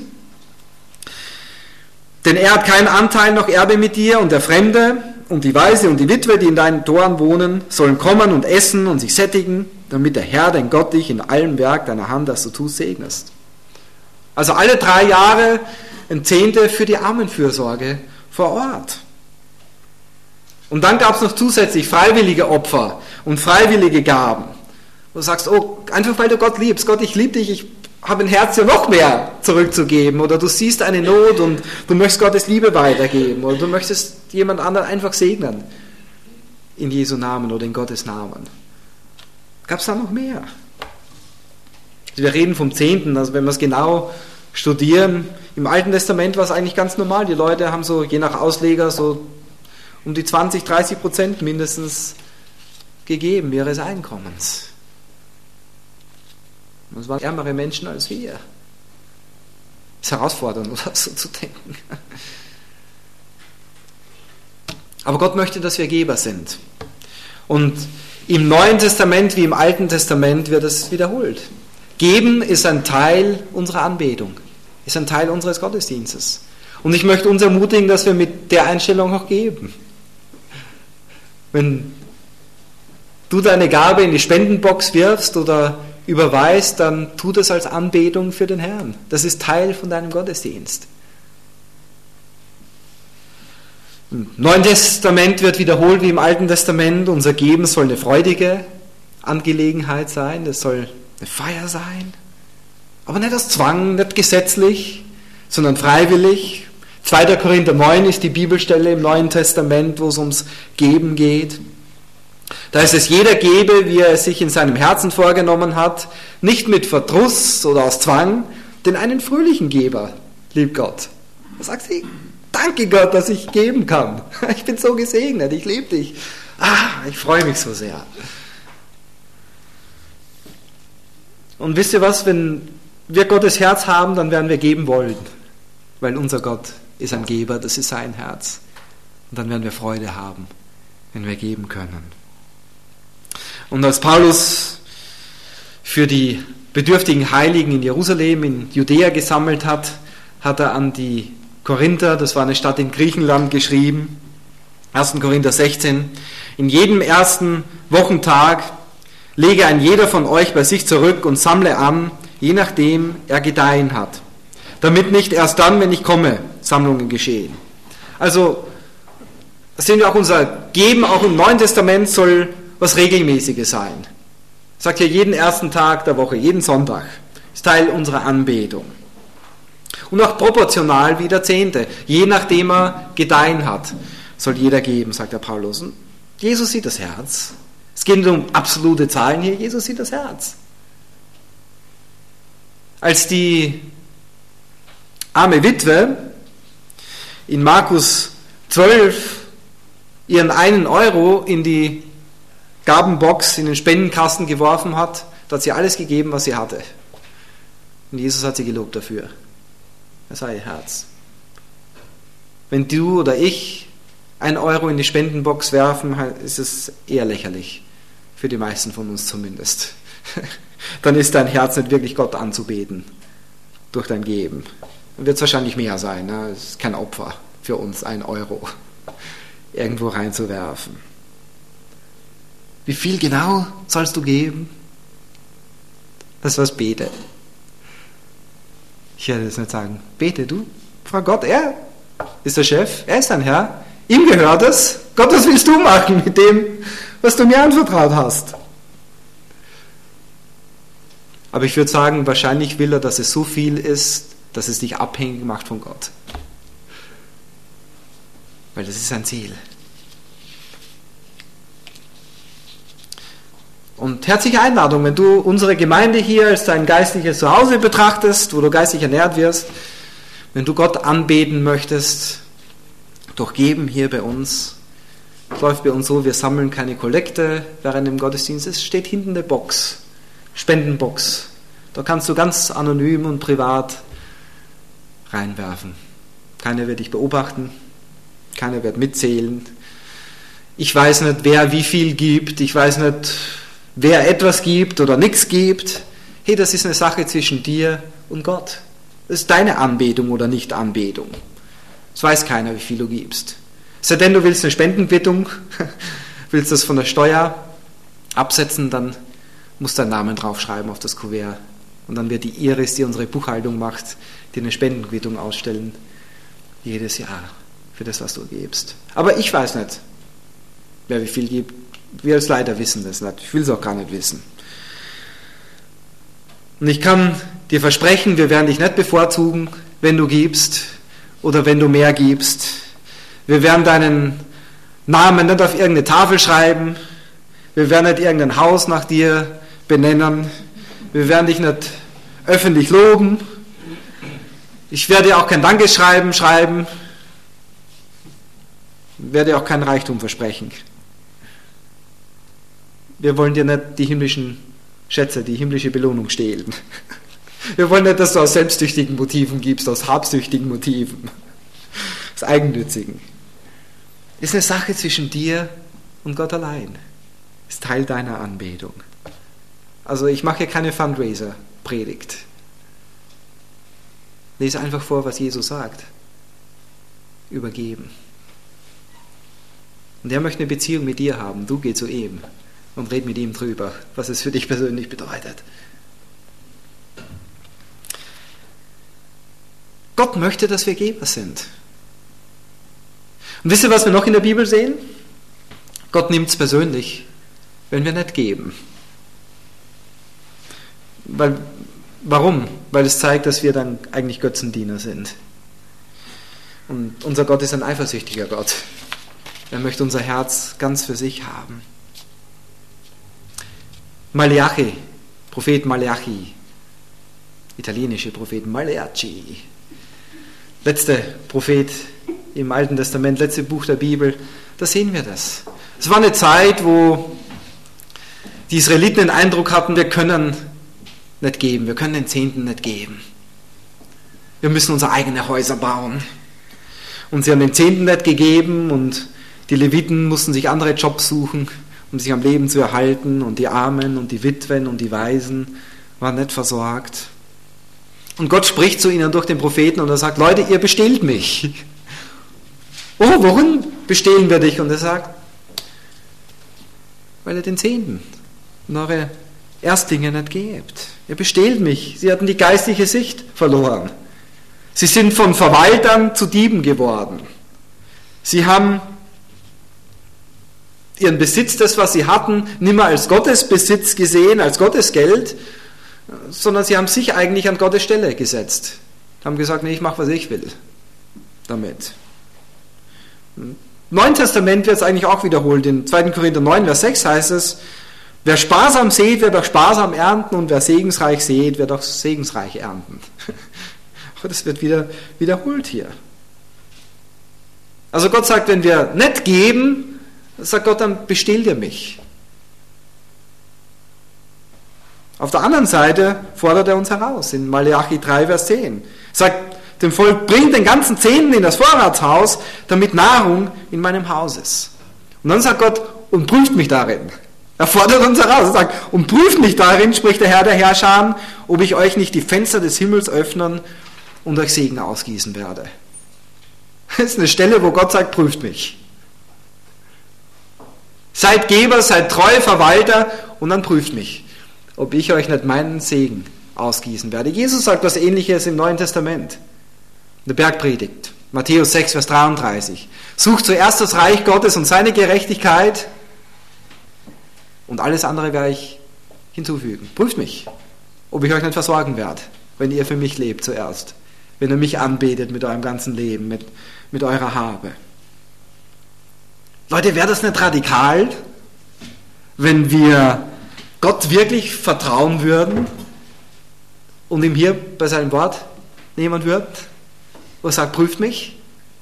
Denn er hat keinen Anteil noch Erbe mit dir, und der Fremde und die Waise und die Witwe, die in deinen Toren wohnen, sollen kommen und essen und sich sättigen, damit der Herr, dein Gott, dich in allem Werk deiner Hand, das du tust, segnest. Also alle drei Jahre ein Zehnte für die Armenfürsorge vor Ort. Und dann gab es noch zusätzlich freiwillige Opfer und freiwillige Gaben. Wo du sagst, oh, einfach weil du Gott liebst, Gott, ich liebe dich, ich habe ein Herz, dir noch mehr zurückzugeben. Oder du siehst eine Not und du möchtest Gottes Liebe weitergeben. Oder du möchtest jemand anderen einfach segnen. In Jesu Namen oder in Gottes Namen. Gab es da noch mehr? Wir reden vom Zehnten, also wenn wir es genau studieren, im Alten Testament war es eigentlich ganz normal. Die Leute haben so, je nach Ausleger, so um die zwanzig, dreißig Prozent mindestens gegeben ihres Einkommens. Das waren ärmere Menschen als wir. Das ist herausfordernd, oder so zu denken. Aber Gott möchte, dass wir Geber sind. Und im Neuen Testament wie im Alten Testament wird es wiederholt. Geben ist ein Teil unserer Anbetung, ist ein Teil unseres Gottesdienstes. Und ich möchte uns ermutigen, dass wir mit der Einstellung auch geben. Wenn du deine Gabe in die Spendenbox wirfst oder überweist, dann tu das als Anbetung für den Herrn. Das ist Teil von deinem Gottesdienst. Im Neuen Testament wird wiederholt wie im Alten Testament, unser Geben soll eine freudige Angelegenheit sein, das soll eine Feier sein, aber nicht aus Zwang, nicht gesetzlich, sondern freiwillig. zweiter Korinther neun ist die Bibelstelle im Neuen Testament, wo es ums Geben geht. Da ist es, jeder gebe, wie er es sich in seinem Herzen vorgenommen hat, nicht mit Verdruss oder aus Zwang, denn einen fröhlichen Geber liebt Gott. Da sagt sie, danke Gott, dass ich geben kann. Ich bin so gesegnet, ich liebe dich. Ah, ich freue mich so sehr. Und wisst ihr was, wenn wir Gottes Herz haben, dann werden wir geben wollen, weil unser Gott ist ein Geber, das ist sein Herz. Und dann werden wir Freude haben, wenn wir geben können. Und als Paulus für die bedürftigen Heiligen in Jerusalem, in Judäa gesammelt hat, hat er an die Korinther, das war eine Stadt in Griechenland, geschrieben, erster Korinther sechzehn, in jedem ersten Wochentag lege ein jeder von euch bei sich zurück und sammle an, je nachdem er gedeihen hat, damit nicht erst dann, wenn ich komme, Sammlungen geschehen. Also sehen wir auch, unser Geben auch im Neuen Testament soll was Regelmäßiges sein. Sagt ja jeden ersten Tag der Woche, jeden Sonntag. Ist Teil unserer Anbetung. Und auch proportional wie der Zehnte. Je nachdem er gedeihen hat, soll jeder geben, sagt der Paulus. Und Jesus sieht das Herz. Es geht nicht um absolute Zahlen hier, Jesus sieht das Herz. Als die arme Witwe in Markus zwölf ihren einen Euro in die Gabenbox, in den Spendenkasten geworfen hat, da hat sie alles gegeben, was sie hatte. Und Jesus hat sie gelobt dafür. Das war ihr Herz. Wenn du oder ich einen Euro in die Spendenbox werfen, ist es eher lächerlich. Für die meisten von uns zumindest. Dann ist dein Herz nicht wirklich Gott anzubeten durch dein Geben. Dann wird es wahrscheinlich mehr sein. Ne? Es ist kein Opfer für uns, ein Euro irgendwo reinzuwerfen. Wie viel genau sollst du geben? Das was bete. Ich werde jetzt nicht sagen, bete du, frag Gott, er ist der Chef, er ist dein Herr, ihm gehört es. Gott, was willst du machen mit dem, was du mir anvertraut hast? Aber ich würde sagen, wahrscheinlich will er, dass es so viel ist, dass es dich abhängig macht von Gott. Weil das ist sein Ziel. Und herzliche Einladung, wenn du unsere Gemeinde hier als dein geistliches Zuhause betrachtest, wo du geistlich ernährt wirst, wenn du Gott anbeten möchtest, durch Geben hier bei uns. Es läuft bei uns so, wir sammeln keine Kollekte während dem Gottesdienst. Es steht hinten eine Box, Spendenbox. Da kannst du ganz anonym und privat reinwerfen. Keiner wird dich beobachten, keiner wird mitzählen. Ich weiß nicht, wer wie viel gibt, ich weiß nicht, wer etwas gibt oder nichts gibt. hey, das ist eine Sache zwischen dir und Gott. Das ist deine Anbetung oder Nicht-Anbetung. Das weiß keiner, wie viel du gibst. Sei denn, du willst eine Spendenquittung, willst das von der Steuer absetzen, dann musst du deinen Namen draufschreiben auf das Kuvert. Und dann wird die Iris, die unsere Buchhaltung macht, dir eine Spendenquittung ausstellen. Jedes Jahr für das, was du gibst. Aber ich weiß nicht, wer wie viel gibt. Wir als Leiter wissen das nicht. Ich will es auch gar nicht wissen. Und ich kann dir versprechen, wir werden dich nicht bevorzugen, wenn du gibst oder wenn du mehr gibst. Wir werden deinen Namen nicht auf irgendeine Tafel schreiben. Wir werden nicht irgendein Haus nach dir benennen. Wir werden dich nicht öffentlich loben. Ich werde dir auch kein Dankeschreiben schreiben. Ich werde dir auch kein Reichtum versprechen. Wir wollen dir nicht die himmlischen Schätze, die himmlische Belohnung stehlen. Wir wollen nicht, dass du aus selbstsüchtigen Motiven gibst, aus habsüchtigen Motiven, aus eigennützigen. Das ist eine Sache zwischen dir und Gott allein. Das ist Teil deiner Anbetung. Also ich mache hier keine Fundraiser-Predigt. Lese einfach vor, was Jesus sagt. Übergeben. Und er möchte eine Beziehung mit dir haben. Du geh zu ihm und red mit ihm drüber, was es für dich persönlich bedeutet. Gott möchte, dass wir Geber sind. Und wisst ihr, was wir noch in der Bibel sehen? Gott nimmt es persönlich, wenn wir nicht geben. Weil, warum? Weil es zeigt, dass wir dann eigentlich Götzendiener sind. Und unser Gott ist ein eifersüchtiger Gott. Er möchte unser Herz ganz für sich haben. Maleachi, Prophet Maleachi, italienische Prophet Maleachi, letzter Prophet im Alten Testament, letzte Buch der Bibel, da sehen wir das. Es war eine Zeit, wo die Israeliten den Eindruck hatten, wir können nicht geben, wir können den Zehnten nicht geben. Wir müssen unsere eigenen Häuser bauen. Und sie haben den Zehnten nicht gegeben und die Leviten mussten sich andere Jobs suchen, um sich am Leben zu erhalten, und die Armen und die Witwen und die Waisen waren nicht versorgt. Und Gott spricht zu ihnen durch den Propheten und er sagt, Leute, ihr bestehlt mich. Oh, warum bestehlen wir dich? Und er sagt, weil ihr den Zehnten und eure Erstlinge nicht gebt. Ihr bestehlt mich. Sie hatten die geistliche Sicht verloren. Sie sind von Verwaltern zu Dieben geworden. Sie haben ihren Besitz, das, was sie hatten, nicht mehr als Gottes Besitz gesehen, als Gottes Geld, sondern sie haben sich eigentlich an Gottes Stelle gesetzt. Haben gesagt, nee, ich mache, was ich will damit. Im Neuen Testament wird es eigentlich auch wiederholt. In zweiten Korinther neun, Vers sechs heißt es, wer sparsam sät, wird auch sparsam ernten, und wer segensreich sät, wird auch segensreich ernten. Aber das wird wieder wiederholt hier. Also Gott sagt, wenn wir nicht geben, sagt Gott, dann bestehlt ihr mich. Auf der anderen Seite fordert er uns heraus, in Maleachi drei, Vers zehn. Sagt dem Volk, bringt den ganzen Zehnten in das Vorratshaus, damit Nahrung in meinem Haus ist. Und dann sagt Gott, und prüft mich darin. Er fordert uns heraus, er sagt, und prüft mich darin, spricht der Herr der Herrscher, ob ich euch nicht die Fenster des Himmels öffnen und euch Segen ausgießen werde. Das ist eine Stelle, wo Gott sagt, prüft mich. Seid Geber, seid treu Verwalter und dann prüft mich, ob ich euch nicht meinen Segen ausgießen werde. Jesus sagt was Ähnliches im Neuen Testament. In der Bergpredigt, Matthäus sechs, Vers dreiunddreißig. Sucht zuerst das Reich Gottes und seine Gerechtigkeit und alles andere werde ich hinzufügen. Prüft mich, ob ich euch nicht versorgen werde, wenn ihr für mich lebt zuerst. Wenn ihr mich anbetet mit eurem ganzen Leben, mit, mit eurer Habe. Leute, wäre das nicht radikal, wenn wir Gott wirklich vertrauen würden und ihm hier bei seinem Wort nehmen würden, wo er sagt, prüft mich?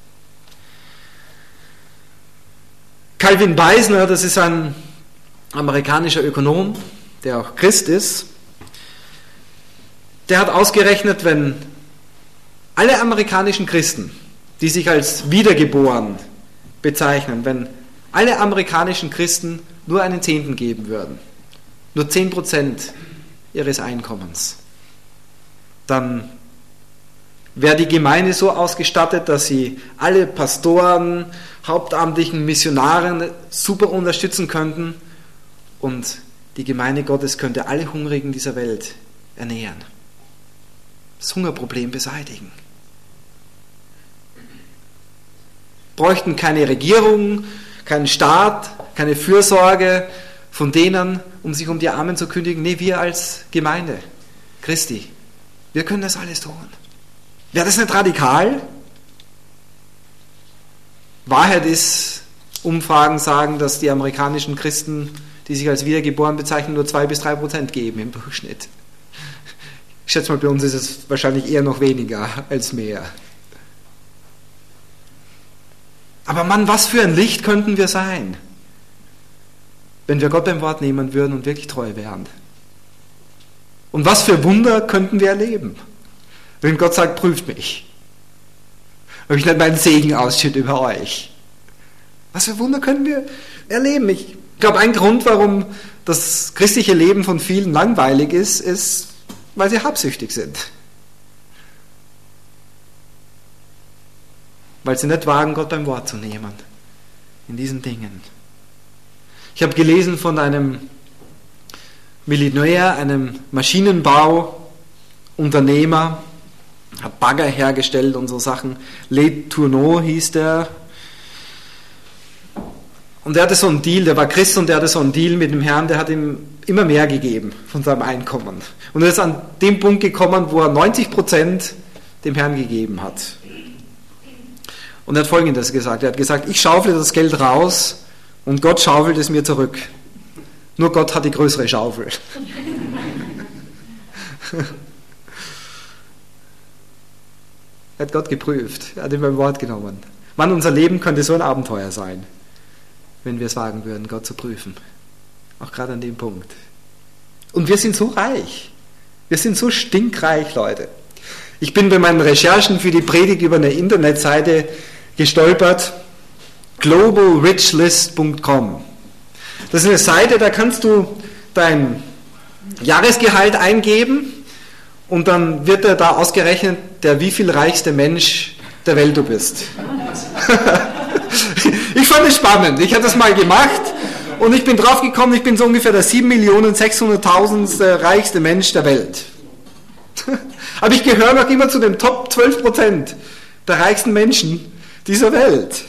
Calvin Beisner, das ist ein amerikanischer Ökonom, der auch Christ ist, der hat ausgerechnet, wenn alle amerikanischen Christen, die sich als wiedergeboren bezeichnen, wenn alle amerikanischen Christen nur einen Zehnten geben würden, nur zehn Prozent ihres Einkommens. Dann wäre die Gemeinde so ausgestattet, dass sie alle Pastoren, hauptamtlichen Missionare super unterstützen könnten und die Gemeinde Gottes könnte alle Hungrigen dieser Welt ernähren. Das Hungerproblem beseitigen. Bräuchten keine Regierung, keinen Staat, keine Fürsorge von denen, um sich um die Armen zu kündigen. Nee, wir als Gemeinde Christi, wir können das alles tun. Wäre das nicht radikal? Wahrheit ist, Umfragen sagen, dass die amerikanischen Christen, die sich als wiedergeboren bezeichnen, nur zwei bis drei Prozent geben im Durchschnitt. Ich schätze mal, bei uns ist es wahrscheinlich eher noch weniger als mehr. Aber Mann, was für ein Licht könnten wir sein, wenn wir Gott beim Wort nehmen würden und wirklich treu wären. Und was für Wunder könnten wir erleben, wenn Gott sagt, prüft mich. Ob ich nicht meinen Segen ausschütte über euch. Was für Wunder können wir erleben? Ich glaube, ein Grund, warum das christliche Leben von vielen langweilig ist, ist, weil sie habsüchtig sind. Weil sie nicht wagen, Gott beim Wort zu nehmen. In diesen Dingen. Ich habe gelesen von einem Millionär, einem Maschinenbauunternehmer, hat Bagger hergestellt und so Sachen. Le Tourneau hieß der. Und der hatte so einen Deal, der war Christ und der hatte so einen Deal mit dem Herrn, der hat ihm immer mehr gegeben von seinem Einkommen. Und er ist an dem Punkt gekommen, wo er neunzig Prozent dem Herrn gegeben hat. Und er hat Folgendes gesagt, er hat gesagt, ich schaufle das Geld raus und Gott schaufelt es mir zurück. Nur Gott hat die größere Schaufel. Er hat Gott geprüft, er hat ihn beim Wort genommen. Mann, unser Leben könnte so ein Abenteuer sein, wenn wir es wagen würden, Gott zu prüfen. Auch gerade an dem Punkt. Und wir sind so reich. Wir sind so stinkreich, Leute. Ich bin bei meinen Recherchen für die Predigt über eine Internetseite gestolpert, global rich list punkt com. Das ist eine Seite, da kannst du dein Jahresgehalt eingeben und dann wird dir da ausgerechnet, der wie viel reichste Mensch der Welt du bist. Ich fand es spannend. Ich habe das mal gemacht und ich bin drauf gekommen, ich bin so ungefähr der sieben Millionen sechshunderttausend reichste Mensch der Welt. Aber ich gehöre noch immer zu den Top zwölf Prozent der reichsten Menschen dieser Welt.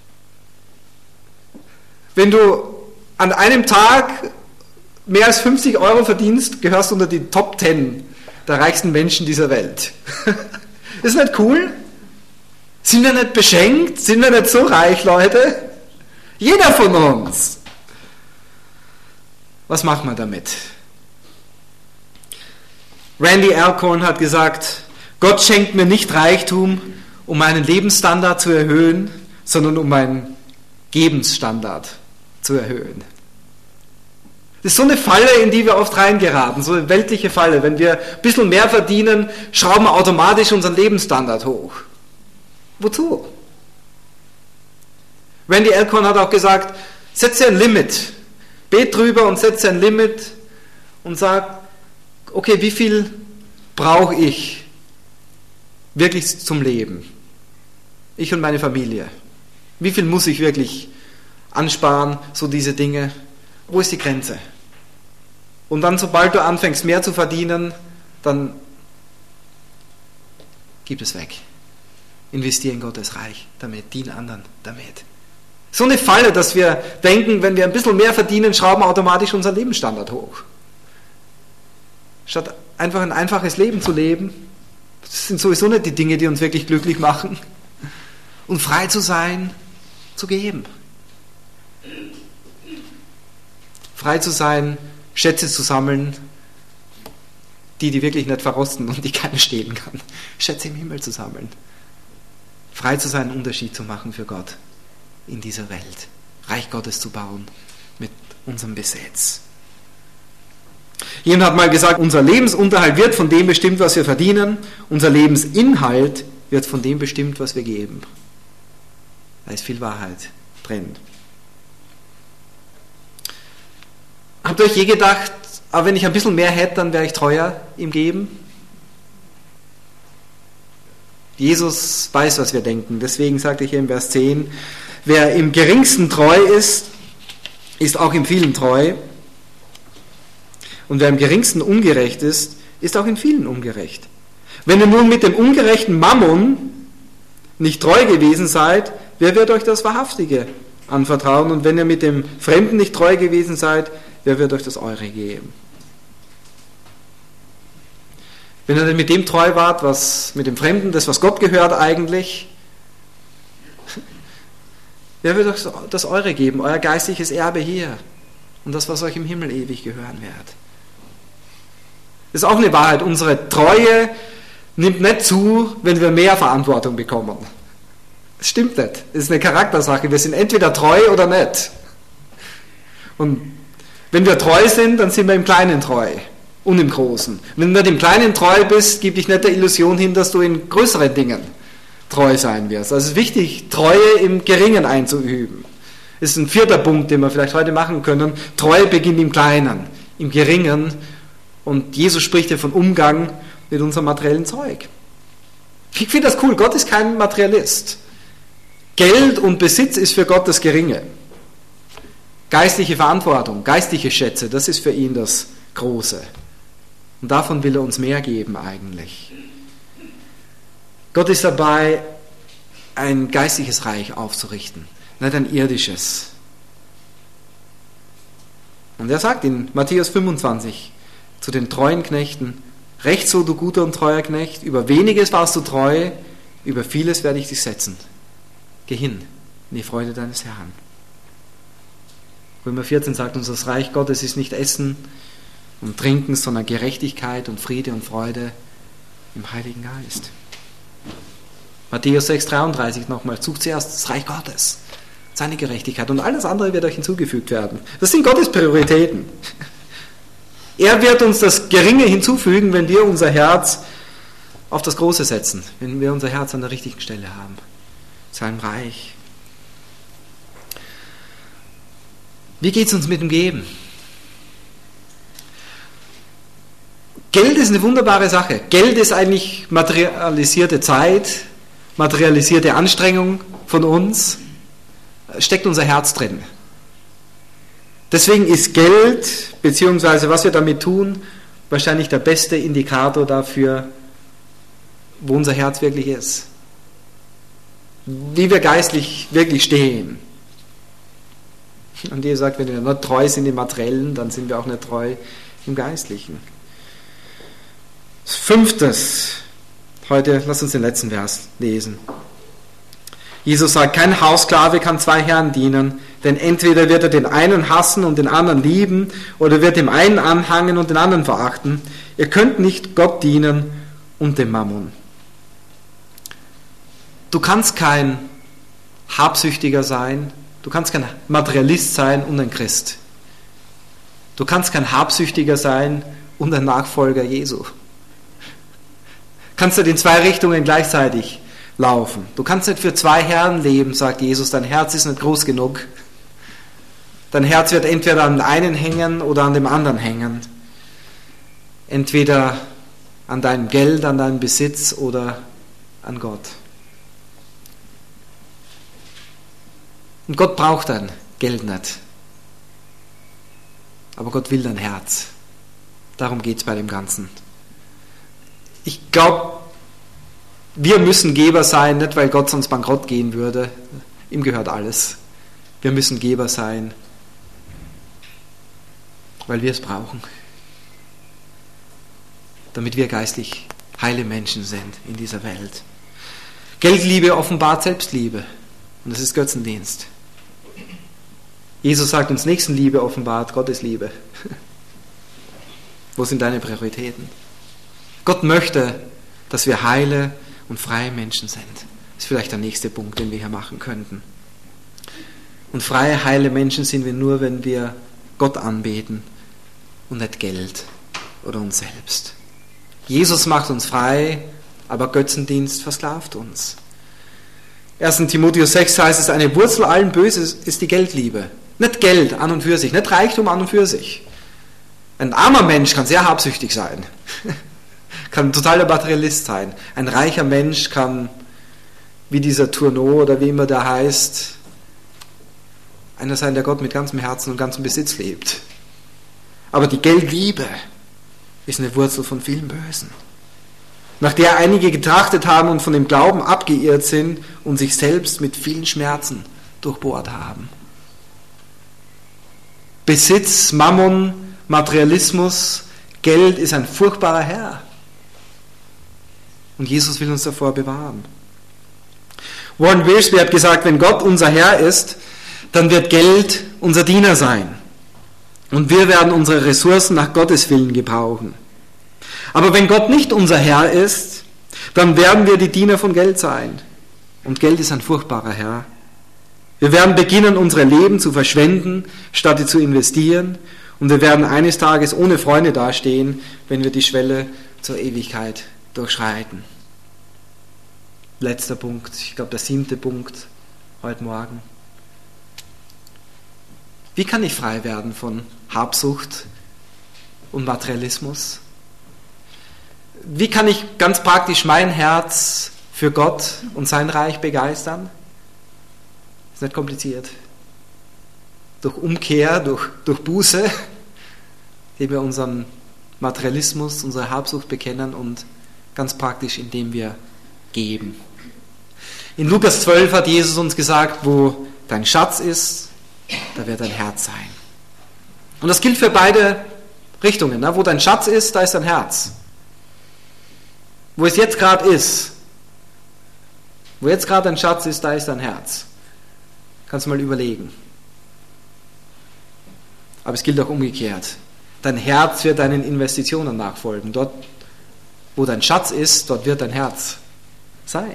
Wenn du an einem Tag mehr als fünfzig Euro verdienst, gehörst du unter die Top zehn der reichsten Menschen dieser Welt. Ist nicht cool? Sind wir nicht beschenkt? Sind wir nicht so reich, Leute? Jeder von uns. Was macht man damit? Randy Alcorn hat gesagt, Gott schenkt mir nicht Reichtum, um meinen Lebensstandard zu erhöhen, sondern um meinen Gebensstandard zu erhöhen. Das ist so eine Falle, in die wir oft reingeraten, so eine weltliche Falle. Wenn wir ein bisschen mehr verdienen, schrauben wir automatisch unseren Lebensstandard hoch. Wozu? Randy Alcorn hat auch gesagt, setze ein Limit. Bet drüber und setze ein Limit und sag, okay, wie viel brauche ich wirklich zum Leben? Ich und meine Familie. Wie viel muss ich wirklich ansparen, so diese Dinge? Wo ist die Grenze? Und dann, sobald du anfängst, mehr zu verdienen, dann gib es weg. Investiere in Gottes Reich damit, dien anderen damit. So eine Falle, dass wir denken, wenn wir ein bisschen mehr verdienen, schrauben wir automatisch unseren Lebensstandard hoch. Statt einfach ein einfaches Leben zu leben, das sind sowieso nicht die Dinge, die uns wirklich glücklich machen. Und frei zu sein, zu geben. Frei zu sein, Schätze zu sammeln, die, die wirklich nicht verrosten und die keiner stehlen kann. Schätze im Himmel zu sammeln. Frei zu sein, einen Unterschied zu machen für Gott in dieser Welt. Reich Gottes zu bauen mit unserem Besitz. Jemand hat mal gesagt, unser Lebensunterhalt wird von dem bestimmt, was wir verdienen. Unser Lebensinhalt wird von dem bestimmt, was wir geben. Da ist viel Wahrheit drin. Habt ihr euch je gedacht, aber wenn ich ein bisschen mehr hätte, dann wäre ich treuer im Geben. Jesus weiß, was wir denken. Deswegen sagte ich hier im Vers zehn, wer im Geringsten treu ist, ist auch im Vielen treu. Und wer im Geringsten ungerecht ist, ist auch in Vielen ungerecht. Wenn ihr nun mit dem ungerechten Mammon nicht treu gewesen seid, wer wird euch das Wahrhaftige anvertrauen? Und wenn ihr mit dem Fremden nicht treu gewesen seid, wer wird euch das Eure geben? Wenn ihr denn mit dem treu wart, was mit dem Fremden, das was Gott gehört eigentlich, wer wird euch das Eure geben? Euer geistliches Erbe hier und das, was euch im Himmel ewig gehören wird. Das ist auch eine Wahrheit. Unsere Treue nimmt nicht zu, wenn wir mehr Verantwortung bekommen. Das stimmt nicht. Das ist eine Charaktersache. Wir sind entweder treu oder nicht. Und wenn wir treu sind, dann sind wir im Kleinen treu und im Großen. Wenn du im Kleinen treu bist, gib dich nicht der Illusion hin, dass du in größeren Dingen treu sein wirst. Also es ist wichtig, Treue im Geringen einzuüben. Das ist ein vierter Punkt, den wir vielleicht heute machen können. Treue beginnt im Kleinen, im Geringen. Und Jesus spricht ja von Umgang mit unserem materiellen Zeug. Ich finde das cool. Gott ist kein Materialist. Geld und Besitz ist für Gott das Geringe. Geistliche Verantwortung, geistliche Schätze, das ist für ihn das Große. Und davon will er uns mehr geben eigentlich. Gott ist dabei, ein geistliches Reich aufzurichten, nicht ein irdisches. Und er sagt in Matthäus fünfundzwanzig zu den treuen Knechten, recht so, du guter und treuer Knecht, über weniges warst du treu, über vieles werde ich dich setzen. Geh hin in die Freude deines Herrn. Römer vierzehn sagt uns, das Reich Gottes ist nicht Essen und Trinken, sondern Gerechtigkeit und Friede und Freude im Heiligen Geist. Matthäus sechs dreiunddreißig nochmal, sucht zuerst das Reich Gottes, seine Gerechtigkeit und alles andere wird euch hinzugefügt werden. Das sind Gottes Prioritäten. Er wird uns das Geringe hinzufügen, wenn wir unser Herz auf das Große setzen, wenn wir unser Herz an der richtigen Stelle haben. Sein Reich. Wie geht es uns mit dem Geben? Geld ist eine wunderbare Sache. Geld ist eigentlich materialisierte Zeit, materialisierte Anstrengung von uns, steckt unser Herz drin. Deswegen ist Geld, beziehungsweise was wir damit tun, wahrscheinlich der beste Indikator dafür, wo unser Herz wirklich ist. Wie wir geistlich wirklich stehen. Und ihr sagt, wenn wir nicht treu sind im Materiellen, dann sind wir auch nicht treu im Geistlichen. Fünftes, heute, lass uns den letzten Vers lesen. Jesus sagt, kein Haussklave kann zwei Herren dienen, denn entweder wird er den einen hassen und den anderen lieben, oder wird dem einen anhangen und den anderen verachten. Ihr könnt nicht Gott dienen und dem Mammon. Du kannst kein Habsüchtiger sein, du kannst kein Materialist sein und ein Christ. Du kannst kein Habsüchtiger sein und ein Nachfolger Jesu. Kannst du in zwei Richtungen gleichzeitig laufen. Du kannst nicht für zwei Herren leben, sagt Jesus, dein Herz ist nicht groß genug. Dein Herz wird entweder an dem einen hängen oder an dem anderen hängen. Entweder an deinem Geld, an deinem Besitz oder an Gott. Und Gott braucht dein Geld nicht. Aber Gott will dein Herz. Darum geht es bei dem Ganzen. Ich glaube, wir müssen Geber sein, nicht weil Gott sonst bankrott gehen würde. Ihm gehört alles. Wir müssen Geber sein, weil wir es brauchen. Damit wir geistlich heile Menschen sind in dieser Welt. Geldliebe offenbart Selbstliebe. Und das ist Götzendienst. Jesus sagt uns, Nächstenliebe offenbart Gottes Liebe. Wo sind deine Prioritäten? Gott möchte, dass wir heile und freie Menschen sind. Das ist vielleicht der nächste Punkt, den wir hier machen könnten. Und freie, heile Menschen sind wir nur, wenn wir Gott anbeten und nicht Geld oder uns selbst. Jesus macht uns frei, aber Götzendienst versklavt uns. erster Timotheus sechs heißt es, eine Wurzel allen Böses ist die Geldliebe. Nicht Geld an und für sich, nicht Reichtum an und für sich, Ein armer Mensch kann sehr habsüchtig sein, kann ein totaler Materialist sein. Ein reicher Mensch kann, wie dieser Tourneau oder wie immer der heißt, einer sein, der Gott mit ganzem Herzen und ganzem Besitz liebt. Aber die Geldliebe ist eine Wurzel von vielen Bösen, nach der einige getrachtet haben und von dem Glauben abgeirrt sind und sich selbst mit vielen Schmerzen durchbohrt haben. Besitz, Mammon, Materialismus, Geld ist ein furchtbarer Herr. Und Jesus will uns davor bewahren. Warren Wiersbe hat gesagt, wenn Gott unser Herr ist, dann wird Geld unser Diener sein. Und wir werden unsere Ressourcen nach Gottes Willen gebrauchen. Aber wenn Gott nicht unser Herr ist, dann werden wir die Diener von Geld sein. Und Geld ist ein furchtbarer Herr. Wir werden beginnen, unsere Leben zu verschwenden, statt sie zu investieren. Und wir werden eines Tages ohne Freunde dastehen, wenn wir die Schwelle zur Ewigkeit durchschreiten. Letzter Punkt, ich glaube der siebte Punkt heute Morgen. Wie kann ich frei werden von Habsucht und Materialismus? Wie kann ich ganz praktisch mein Herz für Gott und sein Reich begeistern? Ist nicht kompliziert. Durch Umkehr, durch, durch Buße, indem wir unseren Materialismus, unsere Habsucht bekennen und ganz praktisch, indem wir geben. In Lukas zwölf hat Jesus uns gesagt, wo dein Schatz ist, da wird dein Herz sein. Und das gilt für beide Richtungen. Ne? Wo dein Schatz ist, da ist dein Herz. Wo es jetzt gerade ist, wo jetzt gerade dein Schatz ist, da ist dein Herz. Kannst du mal überlegen. Aber es gilt auch umgekehrt. Dein Herz wird deinen Investitionen nachfolgen. Dort, wo dein Schatz ist, dort wird dein Herz sein.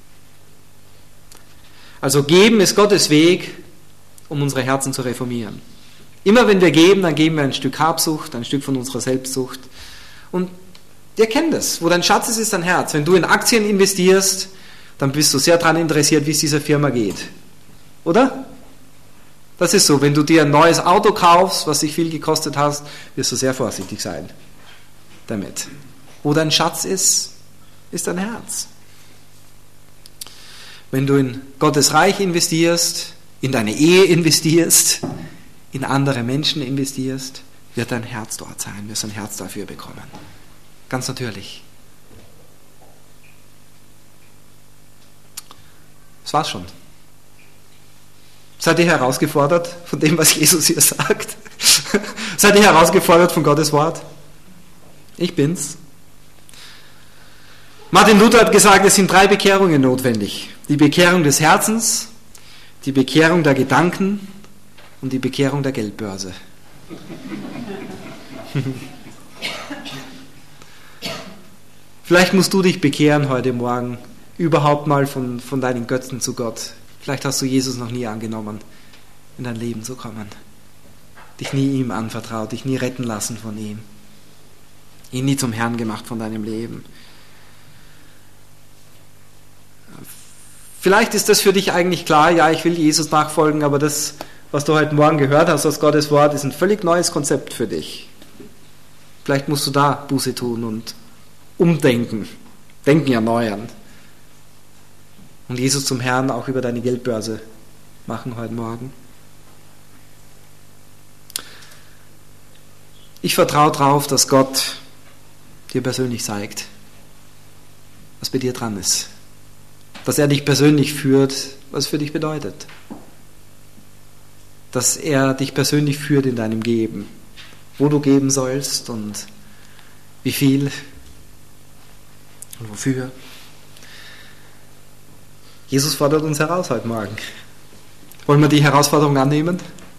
Also geben ist Gottes Weg, um unsere Herzen zu reformieren. Immer wenn wir geben, dann geben wir ein Stück Habsucht, ein Stück von unserer Selbstsucht. Und ihr kennt das. Wo dein Schatz ist, ist dein Herz. Wenn du in Aktien investierst, dann bist du sehr daran interessiert, wie es dieser Firma geht. Oder? Das ist so. Wenn du dir ein neues Auto kaufst, was dich viel gekostet hast, wirst du sehr vorsichtig sein damit. Wo dein Schatz ist, ist dein Herz. Wenn du in Gottes Reich investierst, in deine Ehe investierst, in andere Menschen investierst, wird dein Herz dort sein, wirst ein Herz dafür bekommen. Ganz natürlich. Das war's schon. Seid ihr herausgefordert von dem, was Jesus hier sagt? Seid ihr herausgefordert von Gottes Wort? Ich bin's. Martin Luther hat gesagt, es sind drei Bekehrungen notwendig. Die Bekehrung des Herzens, die Bekehrung der Gedanken und die Bekehrung der Geldbörse. Vielleicht musst du dich bekehren heute Morgen, überhaupt mal von, von deinen Götzen zu Gott. Vielleicht hast du Jesus noch nie angenommen, in dein Leben zu kommen. Dich nie ihm anvertraut, dich nie retten lassen von ihm. Ihn nie zum Herrn gemacht von deinem Leben. Vielleicht ist das für dich eigentlich klar, ja, ich will Jesus nachfolgen, aber das, was du heute Morgen gehört hast aus Gottes Wort, ist ein völlig neues Konzept für dich. Vielleicht musst du da Buße tun und umdenken, Denken erneuern. Und Jesus zum Herrn auch über deine Geldbörse machen heute Morgen. Ich vertraue darauf, dass Gott dir persönlich zeigt, was bei dir dran ist. Dass er dich persönlich führt, was es für dich bedeutet. Dass er dich persönlich führt in deinem Geben. Wo du geben sollst und wie viel und wofür. Jesus fordert uns heraus heute Morgen. Wollen wir die Herausforderung annehmen?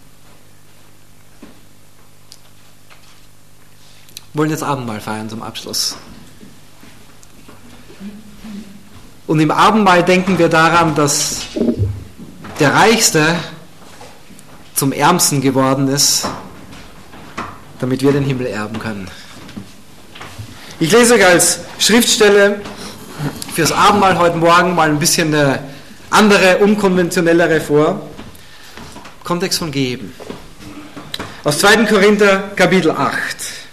Wir wollen jetzt Abendmahl feiern zum Abschluss. Und im Abendmahl denken wir daran, dass der Reichste zum Ärmsten geworden ist, damit wir den Himmel erben können. Ich lese euch als Schriftstelle fürs Abendmahl heute Morgen mal ein bisschen eine andere, unkonventionellere vor. Kontext von Geben. Aus zweiten Korinther Kapitel acht.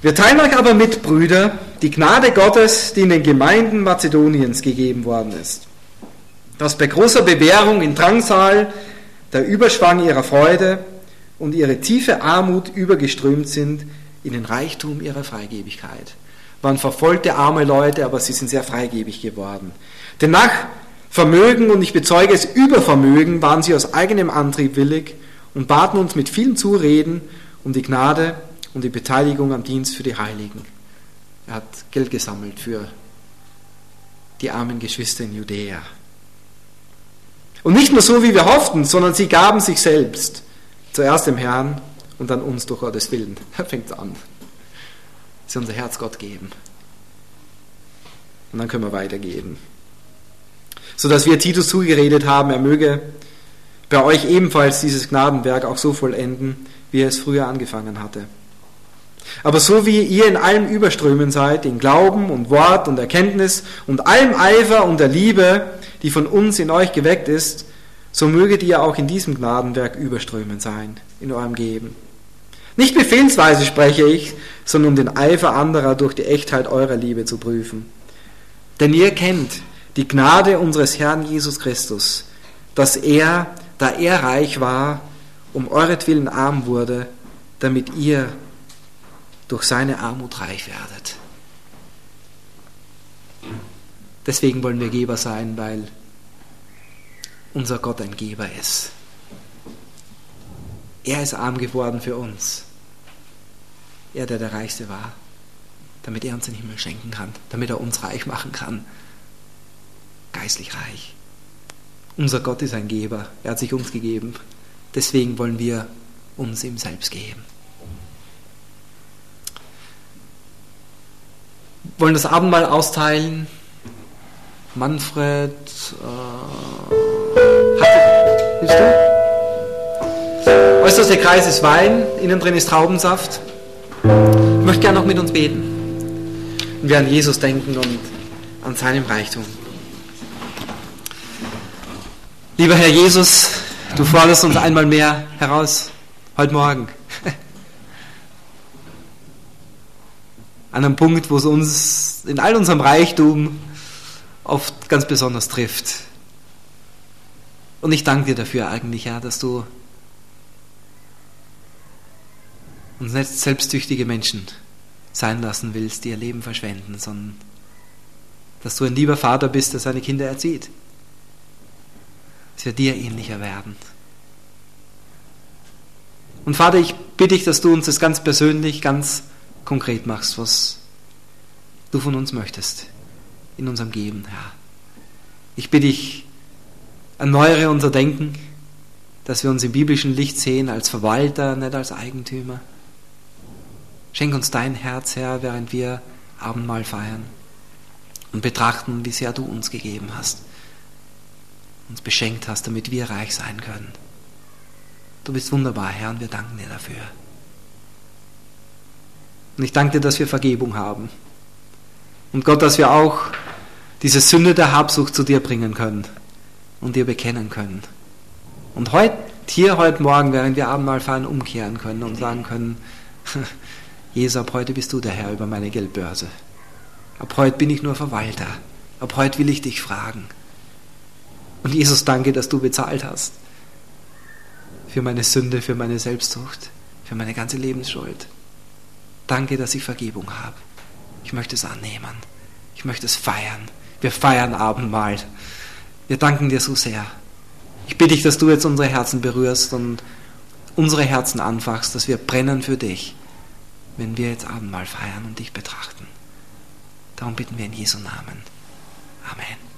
Wir teilen euch aber mit, Brüder, die Gnade Gottes, die in den Gemeinden Mazedoniens gegeben worden ist, dass bei großer Bewährung in Drangsal der Überschwang ihrer Freude und ihre tiefe Armut übergeströmt sind in den Reichtum ihrer Freigebigkeit. Waren verfolgte arme Leute, aber sie sind sehr freigebig geworden. Denn nach Vermögen, und ich bezeuge es, Übervermögen, waren sie aus eigenem Antrieb willig und baten uns mit vielen Zureden um die Gnade und die Beteiligung am Dienst für die Heiligen. Er hat Geld gesammelt für die armen Geschwister in Judäa. Und nicht nur so, wie wir hofften, sondern sie gaben sich selbst, zuerst dem Herrn und dann uns durch Gottes Willen. Da fängt es an. Sie unser Herz Gott geben. Und dann können wir weitergeben. Sodass wir Titus zugeredet haben, er möge bei euch ebenfalls dieses Gnadenwerk auch so vollenden, wie er es früher angefangen hatte. Aber so wie ihr in allem überströmen seid, in Glauben und Wort und Erkenntnis und allem Eifer und der Liebe, die von uns in euch geweckt ist, so möget ihr auch in diesem Gnadenwerk überströmen sein, in eurem Geben. Nicht befehlsweise spreche ich, sondern um den Eifer anderer durch die Echtheit eurer Liebe zu prüfen. Denn ihr kennt die Gnade unseres Herrn Jesus Christus, dass er, da er reich war, um euretwillen arm wurde, damit ihr durch seine Armut reich werdet. Deswegen wollen wir Geber sein, weil unser Gott ein Geber ist. Er ist arm geworden für uns. Er, der der Reichste war, damit er uns den Himmel schenken kann, damit er uns reich machen kann. Geistlich reich. Unser Gott ist ein Geber. Er hat sich uns gegeben. Deswegen wollen wir uns ihm selbst geben. Wir wollen das Abendmahl austeilen. Manfred, äh, hat, hilfst du? Äußerster Kreis ist Wein, innen drin ist Traubensaft. Ich möchte gerne noch mit uns beten. Und wir an Jesus denken und an seinem Reichtum. Lieber Herr Jesus, du forderst uns einmal mehr heraus, heute Morgen. An einem Punkt, wo es uns in all unserem Reichtum oft ganz besonders trifft. Und ich danke dir dafür eigentlich, ja, dass du uns nicht selbstsüchtige Menschen sein lassen willst, die ihr Leben verschwenden, sondern dass du ein lieber Vater bist, der seine Kinder erzieht. Dass wir dir ähnlicher werden. Und Vater, ich bitte dich, dass du uns das ganz persönlich, ganz konkret machst, was du von uns möchtest in unserem Geben, Herr. Ich bitte dich, erneuere unser Denken, dass wir uns im biblischen Licht sehen als Verwalter, nicht als Eigentümer. Schenk uns dein Herz, Herr, während wir Abendmahl feiern und betrachten, wie sehr du uns gegeben hast, uns beschenkt hast, damit wir reich sein können. Du bist wunderbar, Herr, und wir danken dir dafür. Und ich danke dir, dass wir Vergebung haben. Und Gott, dass wir auch diese Sünde der Habsucht zu dir bringen können und dir bekennen können. Und heute, hier, heute Morgen, während wir Abendmahl feiern, umkehren können und sagen können, Jesus, ab heute bist du der Herr über meine Geldbörse. Ab heute bin ich nur Verwalter. Ab heute will ich dich fragen. Und Jesus, danke, dass du bezahlt hast. Für meine Sünde, für meine Selbstsucht, für meine ganze Lebensschuld. Danke, dass ich Vergebung habe. Ich möchte es annehmen. Ich möchte es feiern. Wir feiern Abendmahl. Wir danken dir so sehr. Ich bitte dich, dass du jetzt unsere Herzen berührst und unsere Herzen anfachst, dass wir brennen für dich, wenn wir jetzt Abendmahl feiern und dich betrachten. Darum bitten wir in Jesu Namen. Amen.